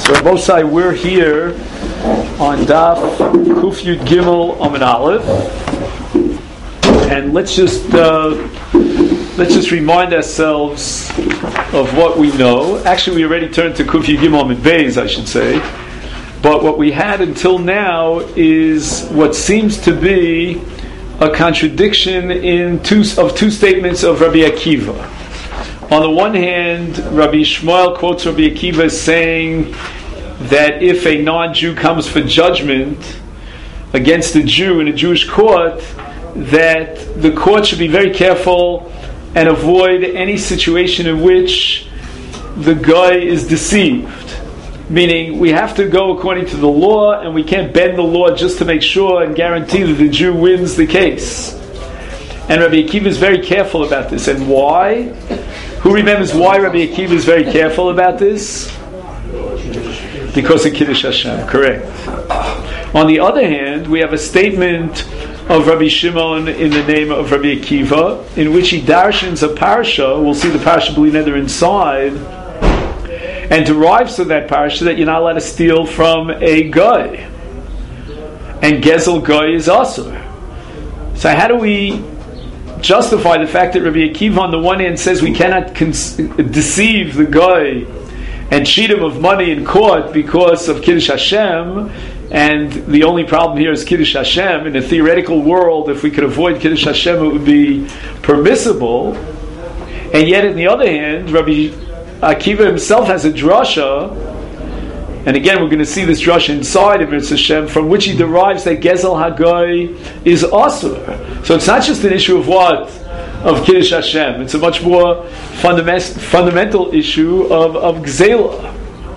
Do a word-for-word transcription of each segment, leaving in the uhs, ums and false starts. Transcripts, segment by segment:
So Rabosai, we're here on Daf Kuf Yud Gimel Amud Aleph, and let's just uh, let's just remind ourselves of what we know. Actually, we already turned to Kuf Yud Gimel Amud Beis, I should say. But what we had until now is what seems to be a contradiction in two of two statements of Rabbi Akiva. On the one hand, Rabbi Shmuel quotes Rabbi Akiva as saying that if a non-Jew comes for judgment against a Jew in a Jewish court, that the court should be very careful and avoid any situation in which the guy is deceived. Meaning, we have to go according to the law, and we can't bend the law just to make sure and guarantee that the Jew wins the case. And Rabbi Akiva is very careful about this. And why? Who remembers why Rabbi Akiva is very careful about this? Because of Kiddush Hashem, correct. On the other hand, we have a statement of Rabbi Shimon in the name of Rabbi Akiva, in which he darshans a parsha. We'll see the parsha B'li Neder inside, and derives from that parsha that you're not allowed to steal from a guy, and Gezel guy is asur. So how do we justify the fact that Rabbi Akiva on the one hand says we cannot cons- deceive the guy and cheat him of money in court because of Kiddush Hashem, and the only problem here is Kiddush Hashem? In a theoretical world, if we could avoid Kiddush Hashem, it would be permissible. And yet, on the other hand, Rabbi Akiva himself has a drasha, and again we're going to see this drasha inside of Mitzvah Hashem, from which he derives that Gezel Hagoy is asur. So it's not just an issue of what? Of Kiddush Hashem. It's a much more fundament, fundamental issue of, of Gzela.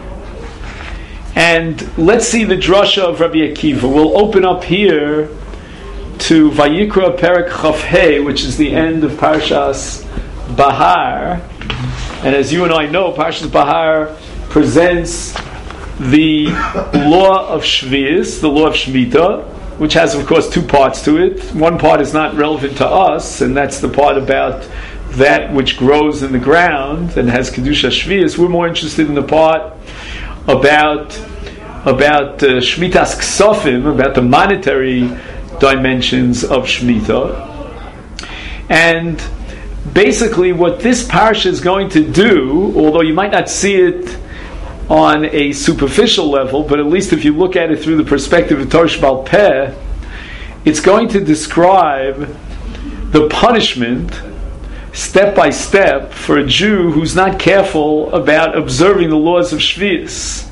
And let's see the drasha of Rabbi Akiva. We'll open up here to Vayikra Perek Chaf Hei, which is the end of Parshas Bahar. And as you and I know, Parshas Bahar presents the law of Shvius, the law of Shemitah, which has, of course, two parts to it. One part is not relevant to us, and that's the part about that which grows in the ground and has Kedusha Shvius. We're more interested in the part about about uh, Shmitas Ksofim, about the monetary dimensions of Shemitah. And basically what this parsha is going to do, although you might not see it on a superficial level, but at least if you look at it through the perspective of Torah Sheba'al Peh, it's going to describe the punishment step by step for a Jew who's not careful about observing the laws of Shvius.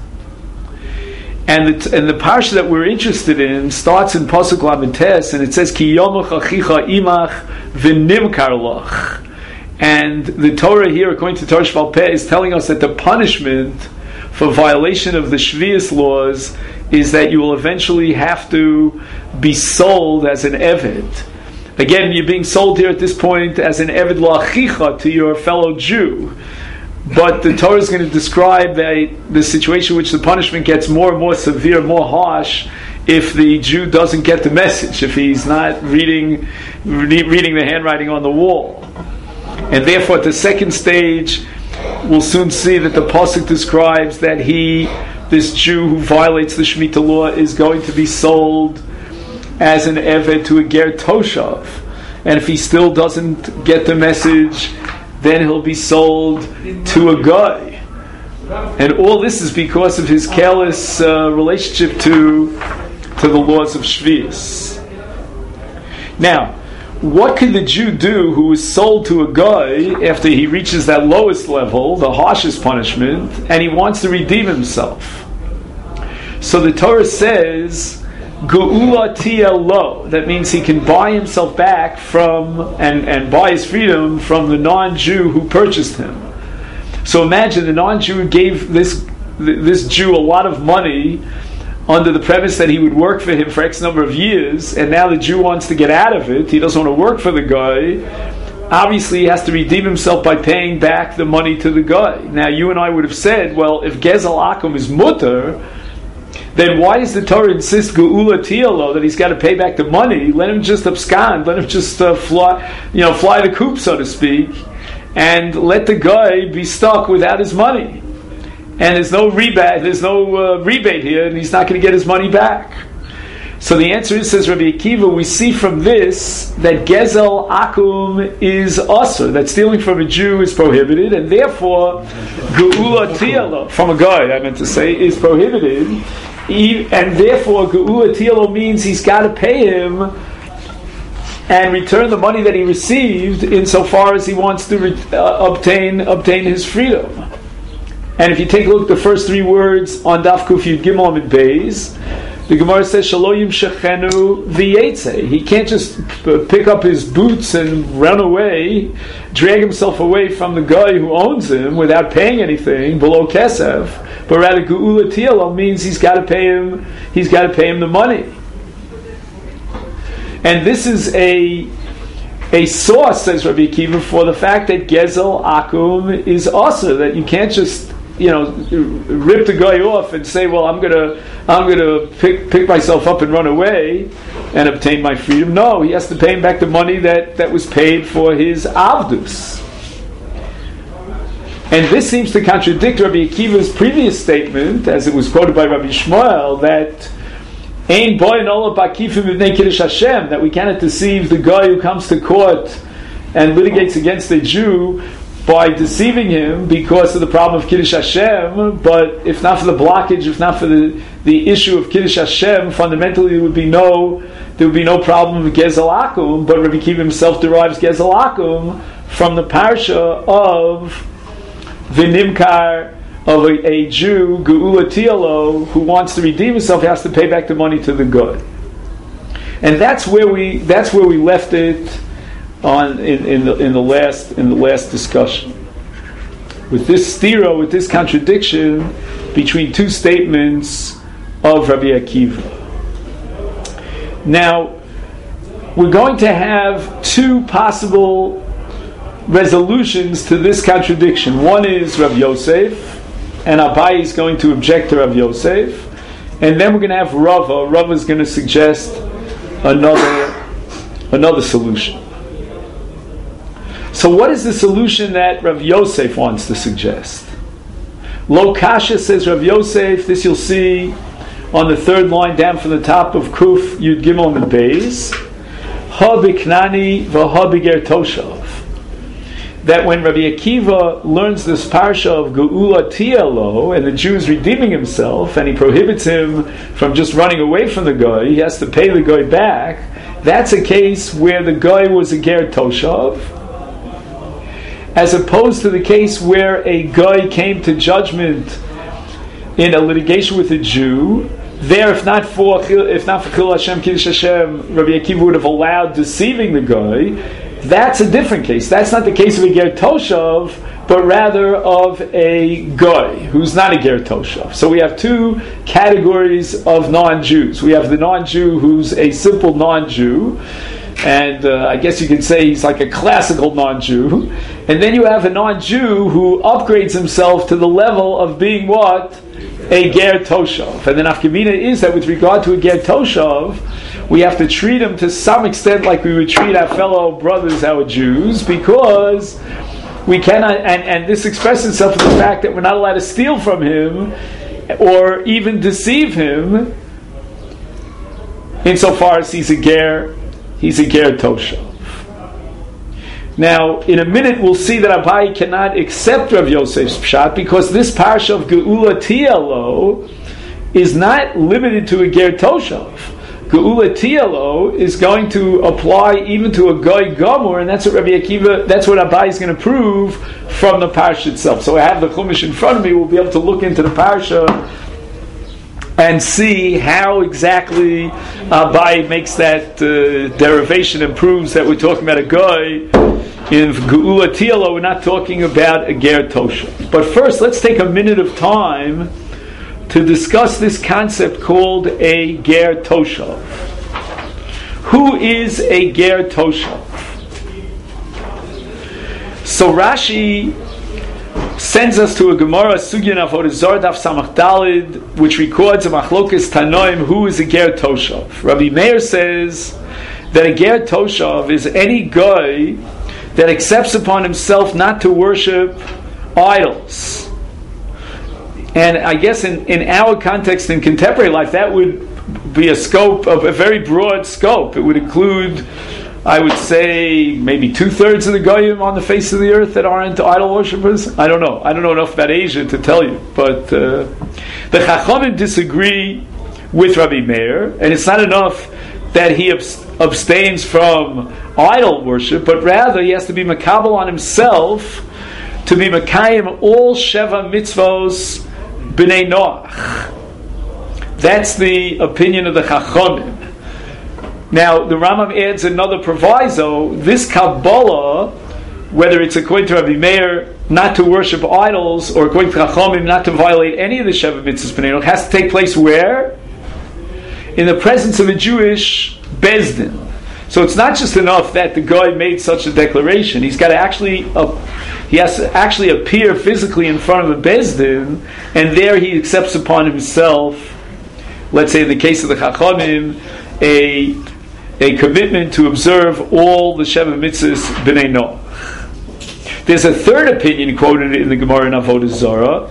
And the, and the parsha that we're interested in starts in Pasuk Lamed Tes, and it says, Ki yomuch achicha imach v'nimkar lach. And the Torah here, according to Torah Sheba'al Peh, is telling us that the punishment for violation of the Shvius laws is that you will eventually have to be sold as an Eved. Again, you're being sold here at this point as an Eved La'achicha, to your fellow Jew. But the Torah is going to describe the, the situation in which the punishment gets more and more severe, more harsh, if the Jew doesn't get the message, if he's not reading re- reading the handwriting on the wall. And therefore, at the second stage, we'll soon see that the pasuk describes that he, this Jew who violates the Shemitah law, is going to be sold as an Eved to a Ger Toshav. And if he still doesn't get the message, then he'll be sold to a guy. And all this is because of his careless uh, relationship to, to the laws of Shvius. Now, what can the Jew do who is sold to a guy after he reaches that lowest level, the harshest punishment, and he wants to redeem himself? So the Torah says, Geula tia lo. That means he can buy himself back from, and, and buy his freedom from the non-Jew who purchased him. So imagine the non-Jew gave this this Jew a lot of money under the premise that he would work for him for X number of years, and now the Jew wants to get out of it. He doesn't want to work for the guy. Obviously, he has to redeem himself by paying back the money to the guy. Now, you and I would have said, well, if Gezel Akum is mutter, then why does the Torah insist Geula Tialo that he's got to pay back the money? Let him just abscond, let him just uh, fly, you know, fly the coop, so to speak, and let the guy be stuck without his money. and there's no rebate, there's no uh, rebate here, and he's not going to get his money back. So the answer is, says Rabbi Akiva, we see from this that Gezel Akum is usher, that stealing from a Jew is prohibited, and therefore Geula Tialo, from a guy I meant to say, is prohibited, and therefore Geula Tialo means he's got to pay him and return the money that he received insofar as he wants to re- uh, obtain obtain his freedom. And if you take a look at the first three words on Daf Kuf Yud Gimel Amid Beis, the Gemara says, Shaloyim Shechenu V'yetze. He can't just p- pick up his boots and run away, drag himself away from the guy who owns him without paying anything, below Kesef, but rather Geula Tialo means he's got to pay him, he's got to pay him the money. And this is a a source, says Rabbi Akiva, for the fact that Gezel Akum is also, that you can't just, you know, rip the guy off and say, well, I'm gonna I'm gonna pick pick myself up and run away and obtain my freedom. No, he has to pay him back the money that, that was paid for his avdus. And this seems to contradict Rabbi Akiva's previous statement, as it was quoted by Rabbi Shmuel, that Ein boy nola bakifim b'nei kiddush Hashem, that we cannot deceive the guy who comes to court and litigates against a Jew by deceiving him because of the problem of Kiddush Hashem. But if not for the blockage, if not for the, the issue of Kiddush Hashem, fundamentally there would be no there would be no problem with Gezel Akum. But Rabbi Akiva himself derives Gezel Akum from the parsha of V'nimkar, of a, a Jew, Geula Tialo, who wants to redeem himself, has to pay back the money to the God. And that's where we that's where we left it on in, in the in the last in the last discussion. With this stira, with this contradiction between two statements of Rabbi Akiva. Now, we're going to have two possible resolutions to this contradiction. One is Rav Yosef, and Abai is going to object to Rav Yosef, and then we're going to have Rava. Rava is going to suggest another another solution. So what is the solution that Rav Yosef wants to suggest? Lo Kasha, says Rav Yosef, this you'll see on the third line down from the top of Kuf Yud Gimel and Beis, Ha biknani v'ha biger toshav. That when Rabbi Akiva learns this parsha of Geula Tialo, and the Jew is redeeming himself, and he prohibits him from just running away from the guy, he has to pay the guy back, that's a case where the guy was a ger toshav, as opposed to the case where a guy came to judgment in a litigation with a Jew. There, if not for if not for Chil Hashem, Kiddush Hashem, Rabbi Akiva would have allowed deceiving the guy. That's a different case. That's not the case of a ger toshav, but rather of a guy who's not a ger toshav. So we have two categories of non-Jews. We have the non-Jew who's a simple non-Jew, and uh, I guess you could say he's like a classical non-Jew. And then you have a non-Jew who upgrades himself to the level of being what? A ger toshav. And the nafkamina is that with regard to a ger toshav, we have to treat him to some extent like we would treat our fellow brothers, our Jews, because we cannot, and, and this expresses itself in the fact that we're not allowed to steal from him or even deceive him insofar as he's a ger, he's a ger toshav. Now, in a minute, we'll see that Abai cannot accept Rav Yosef's pshat because this parsha of Geula Tialo is not limited to a ger toshav. Geula Tialo is going to apply even to a goy gomor, and that's what Rabbi Akiva, that's what Abai is going to prove from the parsha itself. So I have the Chumash in front of me. We'll be able to look into the parsha and see how exactly Abai makes that uh, derivation and proves that we're talking about a guy. In Geula Tialo, we're not talking about a ger toshav. But first, let's take a minute of time to discuss this concept called a ger toshav. Who is a ger toshav? So Rashi sends us to a Gemara Sugya Avodah Zarah Daf Samach Dalid, which records a machlokas tanoim who is a ger toshav. Rabbi Meir says that a ger toshav is any guy that accepts upon himself not to worship idols. And I guess in, in our context in contemporary life, that would be a scope of a very broad scope. It would include, I would say, maybe two-thirds of the Goyim on the face of the earth that aren't idol worshippers. I don't know. I don't know enough about Asia to tell you. But uh, the Chachamim disagree with Rabbi Meir, and it's not enough that he abs- abstains from idol worship, but rather he has to be makabel on himself to be Mekayim all Sheva mitzvos b'nei Noach. That's the opinion of the Chachamim. Now, the Rambam adds another proviso. This Kabbalah, whether it's according to Rabbi Meir not to worship idols, or according to Chachamim not to violate any of the Sheva mitzvos b'nei Noach, has to take place where? In the presence of a Jewish Bezdin. So it's not just enough that the guy made such a declaration. He's got to actually, uh, he has to actually appear physically in front of a Bezdin, and there he accepts upon himself, let's say in the case of the Chachamim, a a commitment to observe all the Sheva mitzvahs b'nei Noach. There's a third opinion quoted in the Gemara in Avodah Zarah,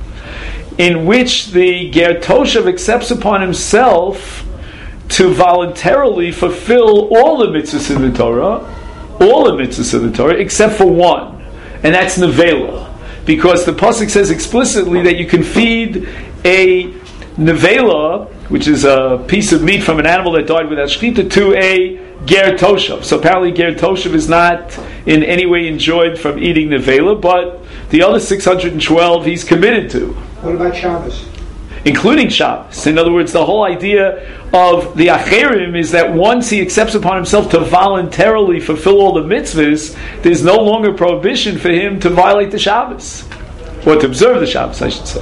in which the Ger Toshav accepts upon himself to voluntarily fulfill all the mitzvahs in the Torah, all the mitzvahs in the Torah, except for one, and that's nevela, because the pasuk says explicitly that you can feed a nevela, which is a piece of meat from an animal that died without shechita, to a ger toshav. So apparently ger toshav is not in any way enjoyed from eating nevela, but the other six hundred twelve he's committed to. What about Shabbos? Including Shabbos. In other words, the whole idea of the Acherim is that once he accepts upon himself to voluntarily fulfill all the mitzvahs, there's no longer prohibition for him to violate the Shabbos, or to observe the Shabbos, I should say.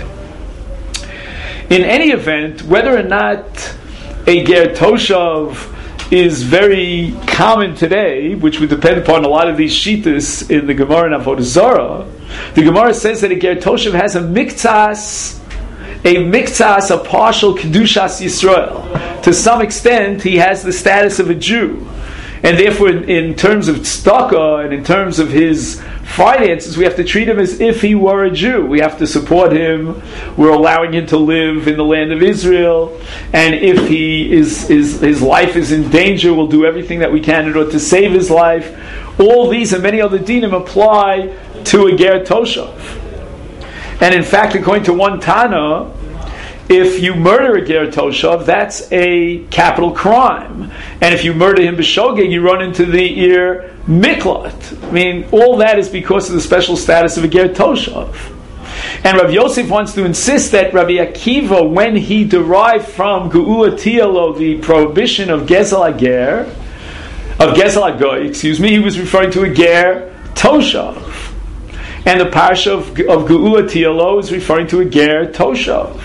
In any event, whether or not a Ger Toshav is very common today, which would depend upon a lot of these shittas in the Gemara and Avodah Zarah, the Gemara says that a Ger Toshav has a miktsas, a miktsas, a partial Kedushas Yisrael. To some extent, he has the status of a Jew. And therefore, in, in terms of tzedakah and in terms of his finances, we have to treat him as if he were a Jew. We have to support him. We're allowing him to live in the land of Israel. And if he is, is his life is in danger, we'll do everything that we can in order to save his life. All these and many other dinim apply to a Ger Toshav. And in fact, according to one Tana, if you murder a Ger Toshav, that's a capital crime. And if you murder him b'shogeg, you run into the ear miklat. I mean, all that is because of the special status of a Ger Toshav. And Rav Yosef wants to insist that Rabbi Akiva, when he derived from Geula Tialo the prohibition of Gezel Ager, of Gezel Agoy, excuse me, he was referring to a Ger Toshav. And the parsha of, of Geula Tialo is referring to a Ger Toshav.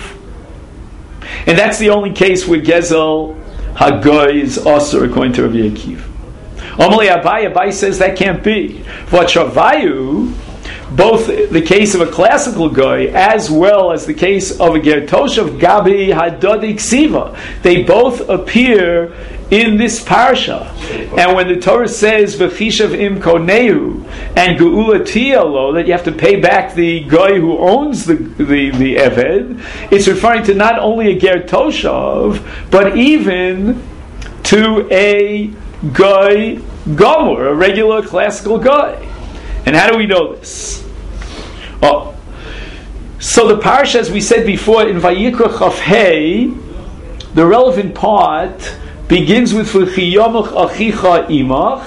And that's the only case where Gezel Hagoy is also according to Rabbi Akiva. Amalei Abai, Abai says that can't be. What Shavayu, both the case of a classical Goy as well as the case of a Ger Toshav, Gabi Hadodi Ksiva, they both appear in this parsha. And when the Torah says V'chishav im koneu and Geula Tialo, that you have to pay back the guy who owns the, the, the Eved, it's referring to not only a Ger Toshav, but even to a guy Gomor, a regular classical guy. And how do we know this? Oh, so the parsha, as we said before, in Vayikra Chaf Hey, the relevant part begins with V'chiyomuch achicha imach,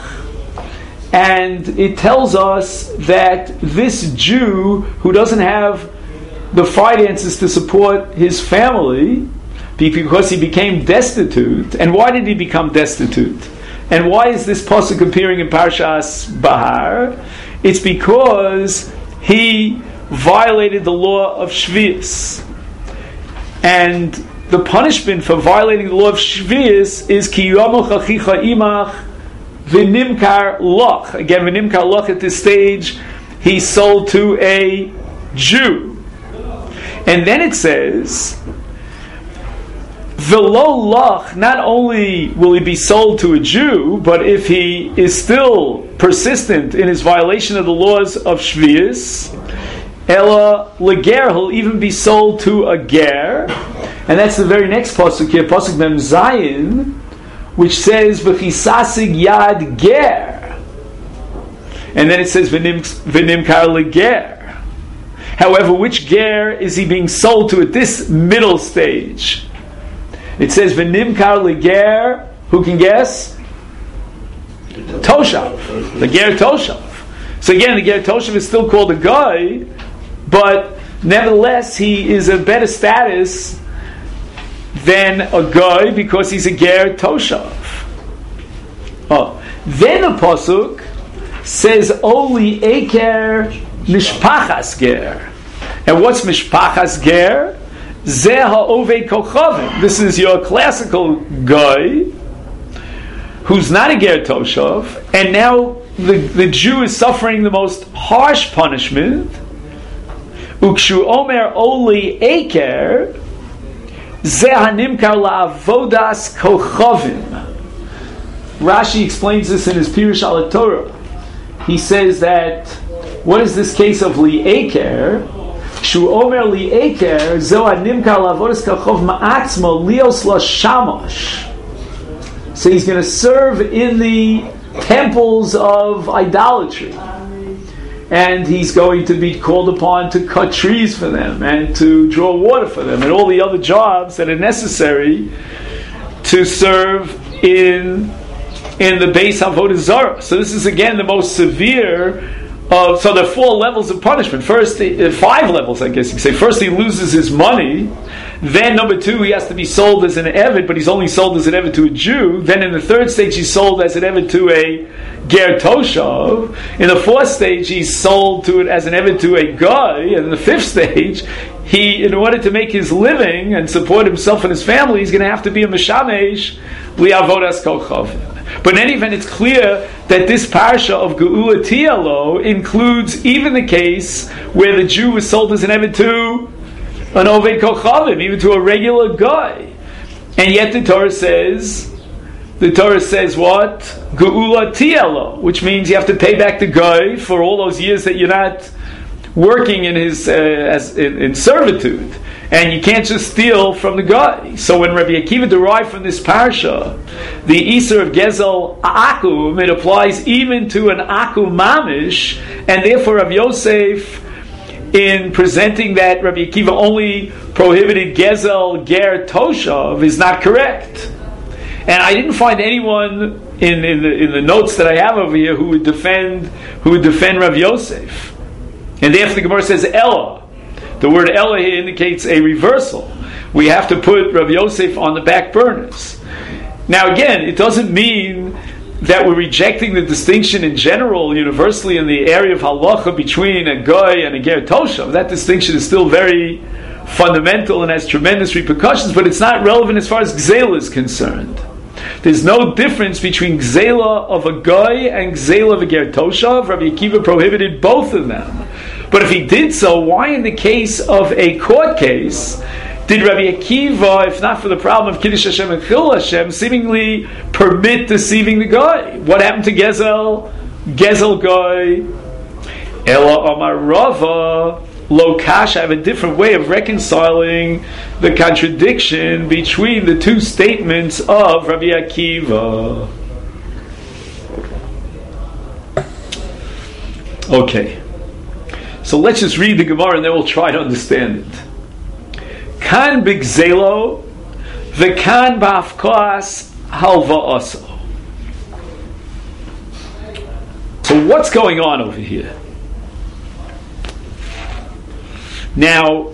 and it tells us that this Jew who doesn't have the finances to support his family because he became destitute. And why did he become destitute? And why is this pasuk appearing in Parshas Bahar? It's because he violated the law of Shvius. And the punishment for violating the law of Shvius is ki yomuch achicha imach v'nimkar loch. Again, v'nimkar loch at this stage, he sold to a Jew. And then it says, v'lo loch, not only will he be sold to a Jew, but if he is still persistent in his violation of the laws of Shvius, Ella leger, he'll even be sold to a ger, and that's the very next pasuk here, pasuk mem zayin, which says v'chisasig yad ger, and then it says v'nim v'nimkar leger. However, which ger is he being sold to at this middle stage? It says v'nimkar leger. Who can guess? Toshav, the ger Toshav. So again, the ger Toshav is still called a guy, but nevertheless, he is a better status than a guy because he's a ger Toshav. Oh, then the pasuk says Oli Eker Mishpachas Ger. And what's Mishpachas Ger? Zeh ha'ovei kochavim. This is your classical guy who's not a ger Toshav, and now the, the Jew is suffering the most harsh punishment. Ukshu omer Oli Eker Zeh hanimkar la'avodas kochavim. Rashi explains this in his Pirush al Torah. He says that, what is this case of li eker? Shu omer li eker zo hanimkar la'avodas kachov ma'atzmo lios la shamash. So he's going to serve in the temples of idolatry, and he's going to be called upon to cut trees for them and to draw water for them and all the other jobs that are necessary to serve in in the Beis Avodah Zarah. So this is again the most severe of, so there are four levels of punishment. First, uh, five levels, I guess you could say. First, he loses his money. Then, number two, he has to be sold as an Eved, but he's only sold as an Eved to a Jew. Then, in the third stage, he's sold as an Eved to a Ger Toshav. In the fourth stage, he's sold to it as an Eved to a guy. And in the fifth stage, he, in order to make his living and support himself and his family, he's going to have to be a Meshamesh li'avodas kochavim. But in any event, it's clear that this parsha of Geula Tialo includes even the case where the Jew was sold as an Eved to an Oved Kochavim, even to a regular guy. And yet the Torah says, the Torah says what? Geula Tialo, which means you have to pay back the guy for all those years that you're not working in his uh, as in, in servitude. And you can't just steal from the guy. So when Rabbi Akiva derived from this parsha the Isur of Gezel Akum, it applies even to an Akum Mamish, and therefore Rabbi Yosef, in presenting that Rabbi Akiva only prohibited Gezel Ger Toshav, is not correct. And I didn't find anyone in, in the in the notes that I have over here who would defend who would defend Rabbi Yosef. And therefore the Gemara says Ella. The word Ella here indicates a reversal. We have to put Rabbi Yosef on the back burners. Now again, it doesn't mean that we're rejecting the distinction in general, universally in the area of halacha between a goy and a ger toshav. That distinction is still very fundamental and has tremendous repercussions, but it's not relevant as far as gzela is concerned. There's no difference between gzela of a goy and gzela of a ger toshav. Rabbi Akiva prohibited both of them. But if he did so, why in the case of a court case did Rabbi Akiva, if not for the problem of Kiddush Hashem and Chil Hashem, seemingly permit deceiving the guy? What happened to Gezel? Gezel guy. Ela Amar Rava Lo Kash. I have a different way of reconciling the contradiction between the two statements of Rabbi Akiva. Okay. So let's just read the Gemara and then we'll try to understand it. Kan b'gzelo v'kan b'afkas halva'aso. So what's going on over here? Now,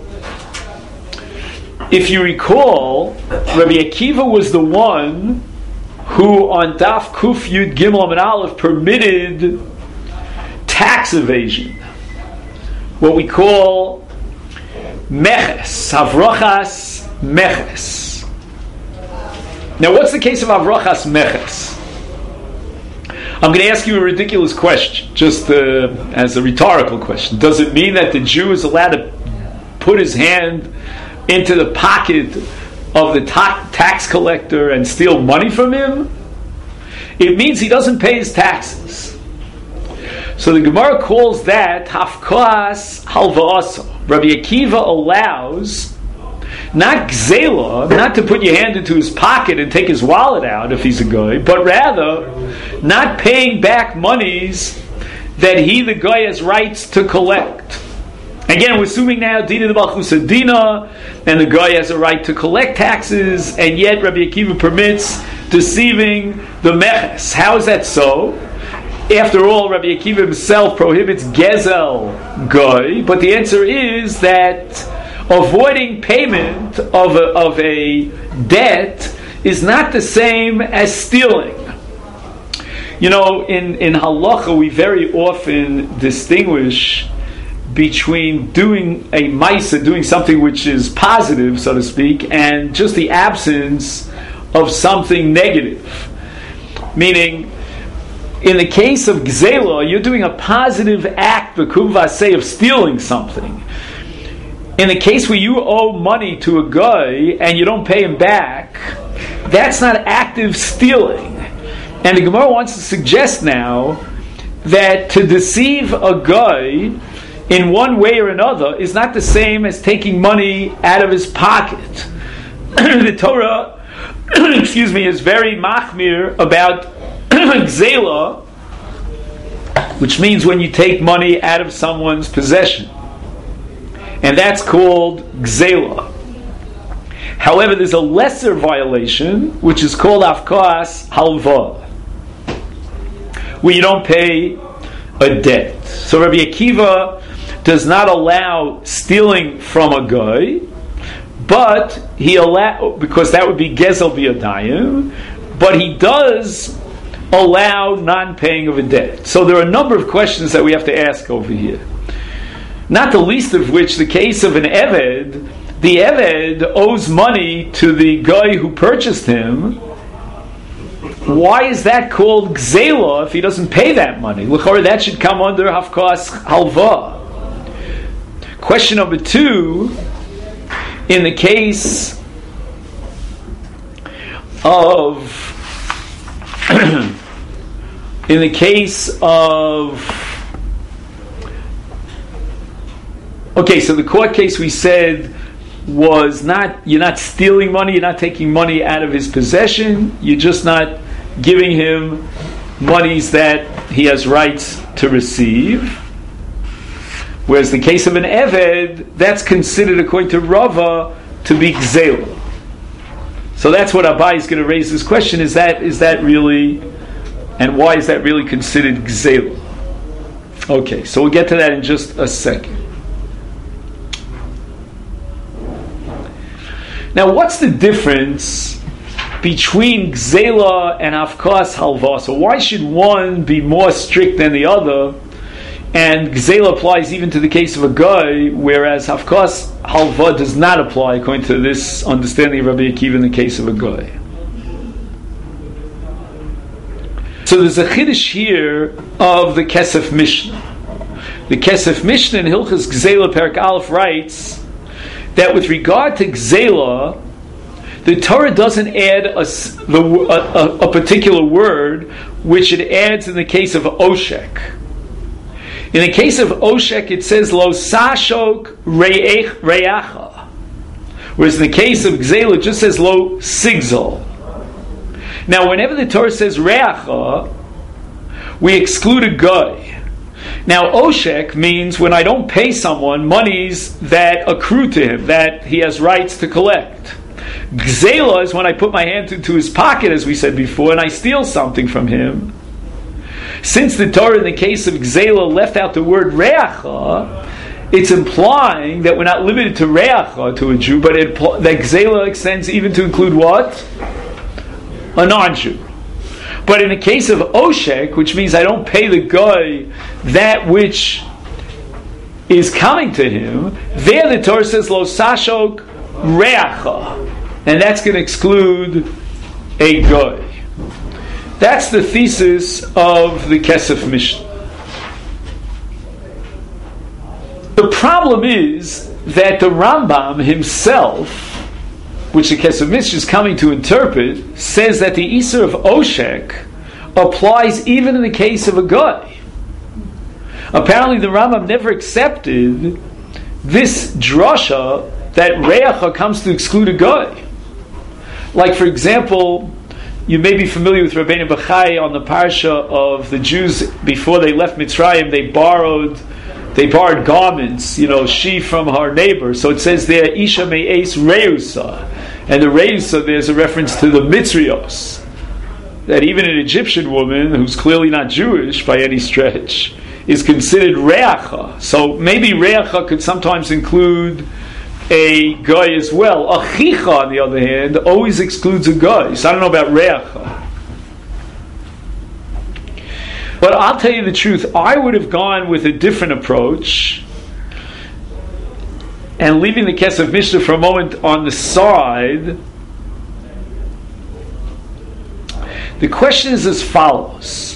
if you recall, Rabbi Akiva was the one who on Daf Kuf Yud Gimel Amud Aleph permitted tax evasion. What we call meches, havrachas meches. Now, what's the case of havrachas meches? I'm going to ask you a ridiculous question, just uh, as a rhetorical question. Does it mean that the Jew is allowed to put his hand into the pocket of the ta- tax collector and steal money from him? It means he doesn't pay his taxes. So the Gemara calls that hafkas halva'asa. Rabbi Akiva allows not gzela, not to put your hand into his pocket and take his wallet out if he's a guy, but rather not paying back monies that he, the guy, has rights to collect. Again, we're assuming now Dina the Balchus Dina, and the guy has a right to collect taxes, and yet Rabbi Akiva permits deceiving the meches. How is that so? After all, Rabbi Akiva himself prohibits gezel guy, but the answer is that avoiding payment of a, of a debt is not the same as stealing. You know, in, in halacha, we very often distinguish between doing a maisa, doing something which is positive, so to speak, and just the absence of something negative. Meaning, in the case of gzela, you're doing a positive act, the kuvaseh, of stealing something. In the case where you owe money to a guy and you don't pay him back, that's not active stealing. And the Gemara wants to suggest now that to deceive a guy in one way or another is not the same as taking money out of his pocket. The Torah, excuse me, is very machmir about gzela, which means when you take money out of someone's possession. And that's called gzela. However, there's a lesser violation, which is called afkas halva, where you don't pay a debt. So Rabbi Akiva does not allow stealing from a guy, but he allow, because that would be gezel biyadayim, but he does allow non-paying of a debt. So there are a number of questions that we have to ask over here. Not the least of which, the case of an Eved, the Eved owes money to the guy who purchased him. Why is that called gzela if he doesn't pay that money? L'chorah, that should come under hafkas halva. Question number two, in the case of in the case of okay, so the court case we said was not, you're not stealing money, you're not taking money out of his possession, you're just not giving him monies that he has rights to receive. Whereas the case of an Eved, that's considered, according to Rava, to be gzela. So that's what Abai is going to raise this question, is that is that really, and why is that really considered gzela? Okay, so we'll get to that in just a second. Now, what's the difference between gzela and hafkas halva? So why should one be more strict than the other? And gzela applies even to the case of a guy, whereas hafkas halva does not apply, according to this understanding of Rabbi Akiva, in the case of a guy. So there's a chiddush here of the Kesef Mishnah. The Kesef Mishnah in Hilchas Gzela Perek Aleph writes that with regard to gzela, the Torah doesn't add a, the, a, a particular word, which it adds in the case of oshek. In the case of oshek, it says lo sashok reyacha, whereas in the case of gzela, it just says lo sigzol. Now, whenever the Torah says reyacha, we exclude a guy. Now, oshek means when I don't pay someone monies that accrue to him, that he has rights to collect. Gzela is when I put my hand into his pocket, as we said before, and I steal something from him. Since the Torah in the case of gzela left out the word reacha, it's implying that we're not limited to reacha, to a Jew, but it, that gzela extends even to include what? A non-Jew. But in the case of oshek, which means I don't pay the guy that which is coming to him, there the Torah says lo sashok reacha, and that's going to exclude a guy. That's the thesis of the Kesef Mishnah. The problem is that the Rambam himself, which the Kesef Mishnah is coming to interpret, says that the Isur of Oshek applies even in the case of a guy. Apparently the Rambam never accepted this drasha that reacha comes to exclude a guy. Like, for example, you may be familiar with Rabbeinu Bachai on the parsha of the Jews before they left Mitzrayim. They borrowed, they borrowed garments. You know, she from her neighbor. So it says there, Isha me'es reusa, and the reusa, there's a reference to the Mitzrios. That even an Egyptian woman who's clearly not Jewish by any stretch is considered reacha. So maybe reacha could sometimes include a guy as well. Achicha, on the other hand, always excludes a guy. So I don't know about reacha. But I'll tell you the truth, I would have gone with a different approach, and leaving the Kesef Mishnah for a moment on the side. The question is as follows.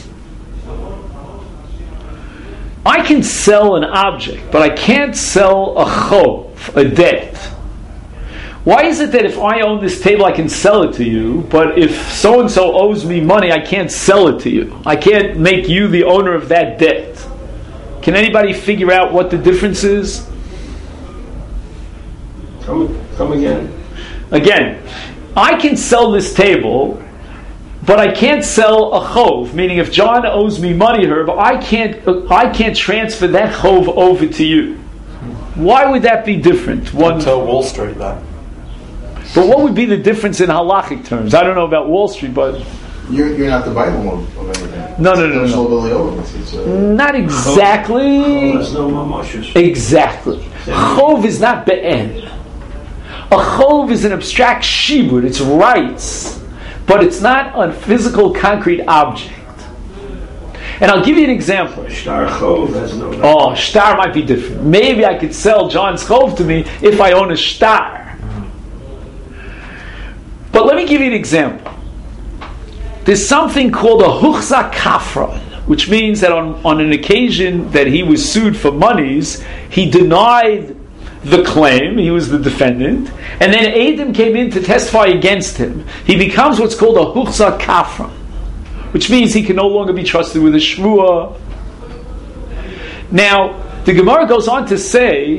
I can sell an object, but I can't sell a chov, a debt. Why is it that if I own this table, I can sell it to you, but if so-and-so owes me money, I can't sell it to you? I can't make you the owner of that debt. Can anybody figure out what the difference is? Come, come again. Again, I can sell this table, but I can't sell a chov, meaning if John owes me money, Herb, I can't, I can't transfer that chov over to you. Why would that be different? One, tell Wall Street that. But what would be the difference in halachic terms? I don't know about Wall Street, but you're, you're not the Bible of, of anything. No, no, no, no. no. Not exactly. Exactly. Chov is not be'en. A chov is an abstract shibud. It's rights. But it's not a physical, concrete object. And I'll give you an example. Shtar chov has no. Oh, shtar might be different. Maybe I could sell John's chov to me if I own a shtar. But let me give you an example. There's something called a huchza kafron, which means that on, on an occasion that he was sued for monies, he denied the claim, he was the defendant, and then Adam came in to testify against him. He becomes what's called a huchza kafron, which means he can no longer be trusted with a shvuah. Now, the Gemara goes on to say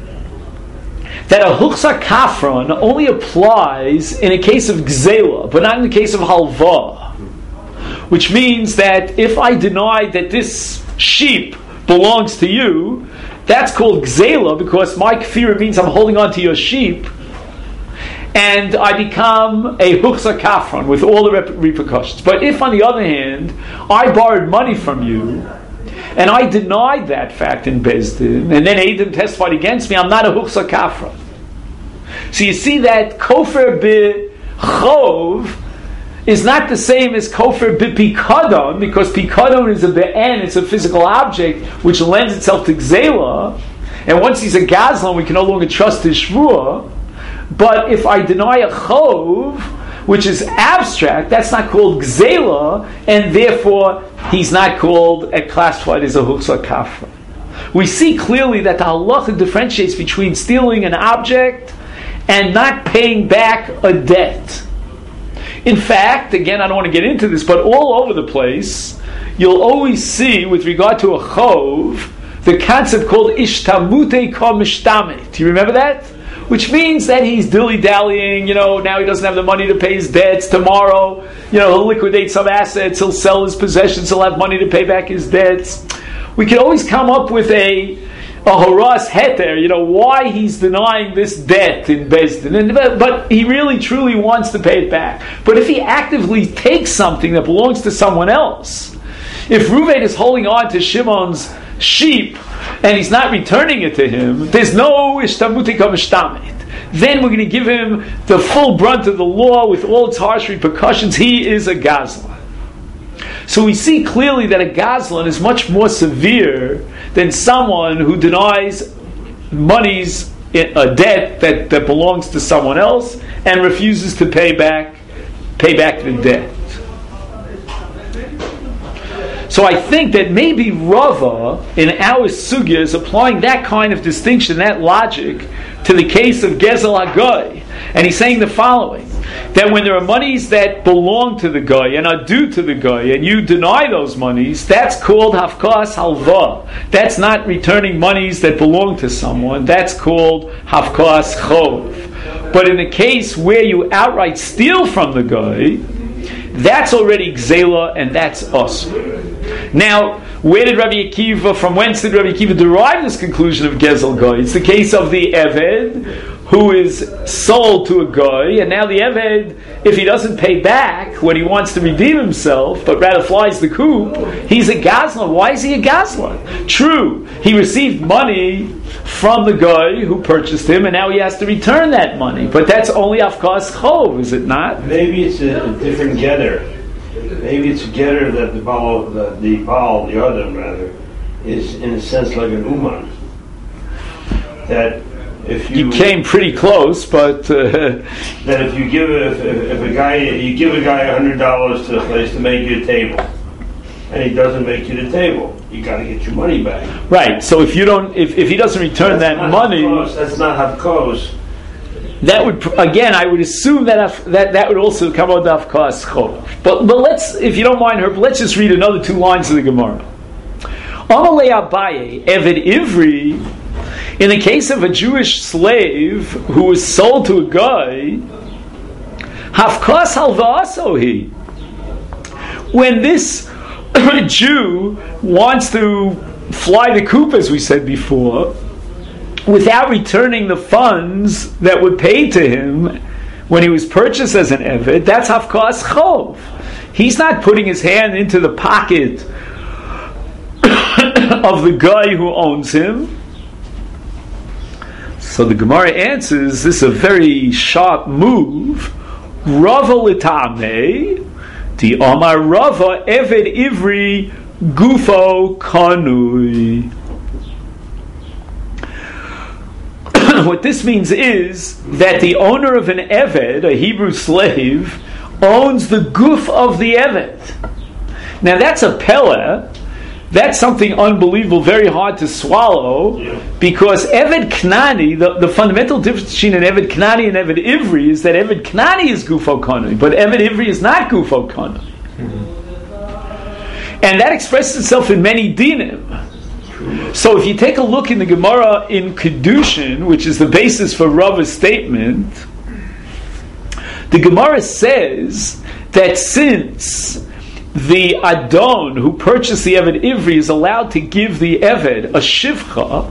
that a huchza kafron only applies in a case of gzela, but not in the case of halva. Which means that if I deny that this sheep belongs to you, that's called gzela, because my kfira means I'm holding on to your sheep, and I become a huchza kafron with all the rep- repercussions. But if, on the other hand, I borrowed money from you, and I denied that fact in Beis Din, and then Adam testified against me, I'm not a huchza kafron. So you see that kofer b'chov is not the same as kofer b'pikadon, because pikadon is a be'en, it's a physical object which lends itself to gzela, and once he's a gazlan, we can no longer trust his shvuah. But if I deny a chov, which is abstract, that's not called gzela, and therefore he's not called and classified as a huchza kafra. We see clearly that the halacha differentiates between stealing an object and not paying back a debt. In fact, again, I don't want to get into this, but all over the place, you'll always see, with regard to a chov, the concept called ishtamute ka mishtame. Do you remember that? Which means that he's dilly-dallying, you know, now he doesn't have the money to pay his debts. Tomorrow, you know, he'll liquidate some assets, he'll sell his possessions, he'll have money to pay back his debts. We can always come up with a a horas heter, you know, why he's denying this debt in Beis Din, and, but he really truly wants to pay it back. But if he actively takes something that belongs to someone else, if Reuven is holding on to Shimon's sheep and he's not returning it to him, there's no ishtamuti kamishtamit. Then we're going to give him the full brunt of the law with all its harsh repercussions. He is a gazlan. So we see clearly that a gazlan is much more severe than someone who denies monies, a debt that, that belongs to someone else and refuses to pay back pay back the debt. So I think that maybe Rava in our sugya is applying that kind of distinction, that logic, to the case of Gezel HaGoy. And he's saying the following, that when there are monies that belong to the guy and are due to the guy, and you deny those monies, that's called Hafkas Halva. That's not returning monies that belong to someone. That's called Hafkas Chov. But in the case where you outright steal from the guy, that's already Gzela, and that's us. Now, where did Rabbi Akiva, from whence did Rabbi Akiva derive this conclusion of Gezel Goy? It's the case of the Eved, who is sold to a guy, and now the Eved, if he doesn't pay back when he wants to redeem himself, but rather flies the coop, he's a Gazlan. Why is he a Gazlan? True, he received money from the guy who purchased him, and now he has to return that money. But that's only Afkas Chov, is it not? Maybe it's a, a different getter. Maybe it's a getter that the Baal, the, the Baal, the other rather, is in a sense like an Uman. That if you, you came pretty close, but uh, that if you give a, if, if a guy you give a guy a hundred dollars to the place to make you a table, and he doesn't make you the table, you got to get your money back. Right. So if you don't, if, if he doesn't return that's that money, Hafkos, that's not Hafkos. That would again, I would assume that that that would also come out of Afkas Chov. But but let's, if you don't mind, Herb, let's just read another two lines of the Gemara. Amalei Abaye Eved Ivri. In the case of a Jewish slave who was sold to a guy, Hafkas Halvasohi. When this Jew wants to fly the coop, as we said before, without returning the funds that were paid to him when he was purchased as an Eved, that's Hafkas Chov. He's not putting his hand into the pocket of the guy who owns him. So the Gemara answers, this is a very sharp move. Rava l'tamei, di Amar Rava Eved Ivri Gufo Kanui. What this means is that the owner of an Eved, a Hebrew slave, owns the guf of the Eved. Now that's a pella. That's something unbelievable, very hard to swallow, because Eved Knani, the, the fundamental difference between an Eved Knani and Eved Ivri is that Eved Knani is Gufo Kanui, but Eved Ivri is not Gufo Kanui. Mm-hmm. And that expresses itself in many dinim. So if you take a look in the Gemara in Kedushin, which is the basis for Rava's statement, the Gemara says that since the Adon who purchased the Eved Ivri is allowed to give the Eved a Shivcha,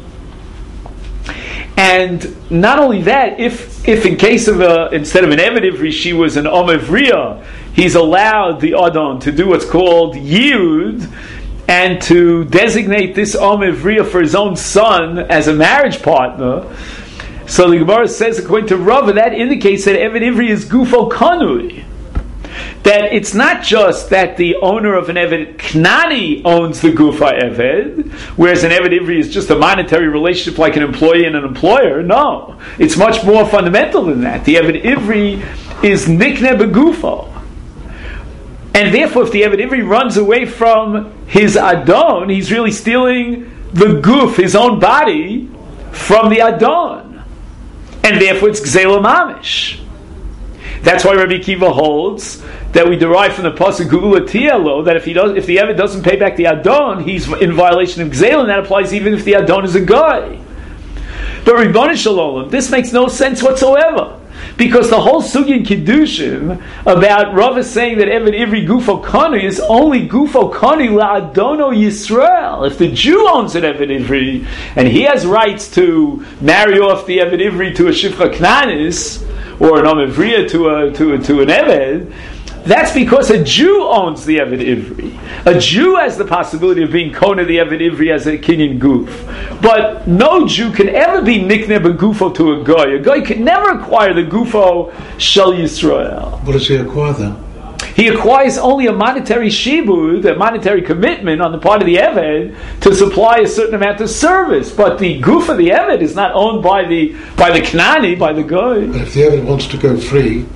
and not only that, if if in case of a, instead of an Eved Ivri she was an Omevriya, he's allowed the Adon to do what's called Yud, and to designate this Omevriya for his own son as a marriage partner. So the Gemara says, according to Rava, that indicates that Eved Ivri is Gufo Kanui. That it's not just that the owner of an Eved Knani owns the Gufa Eved, whereas an Eved Ivri is just a monetary relationship like an employee and an employer. No, it's much more fundamental than that. The Eved Ivri is Nikne Begufo. And therefore, if the Eved Ivri runs away from his Adon, he's really stealing the guf, his own body, from the Adon. And therefore it's Gzela Mamish. That's why Rabbi Akiva holds that we derive from the pasuk Geula Tielo that if he does, if the Eved doesn't pay back the Adon, he's in violation of Gzela, and that applies even if the Adon is a guy. But Ribbon Shalom, this makes no sense whatsoever. Because the whole Sugi in Kiddushin about Rava saying that Eved Ivri Gufo Kani is only Gufo Kani La'adono Yisrael. If the Jew owns an Eved Ivri and he has rights to marry off the Eved Ivri to a Shifcha Knanis or an Omevriya to a to a, to an Eved, that's because a Jew owns the Eved Ivri. A Jew has the possibility of being Kona the Eved Ivri as a Kinyan Guf. But no Jew can ever be Nikne Begufo to a Goy. A Goy can never acquire the Gufo Shel Yisrael. What does he acquire then? He acquires only a monetary shibud, a monetary commitment on the part of the Eved to supply a certain amount of service. But the Guf of the Eved is not owned by the by the Knani, by the Goy. But if the Eved wants to go free,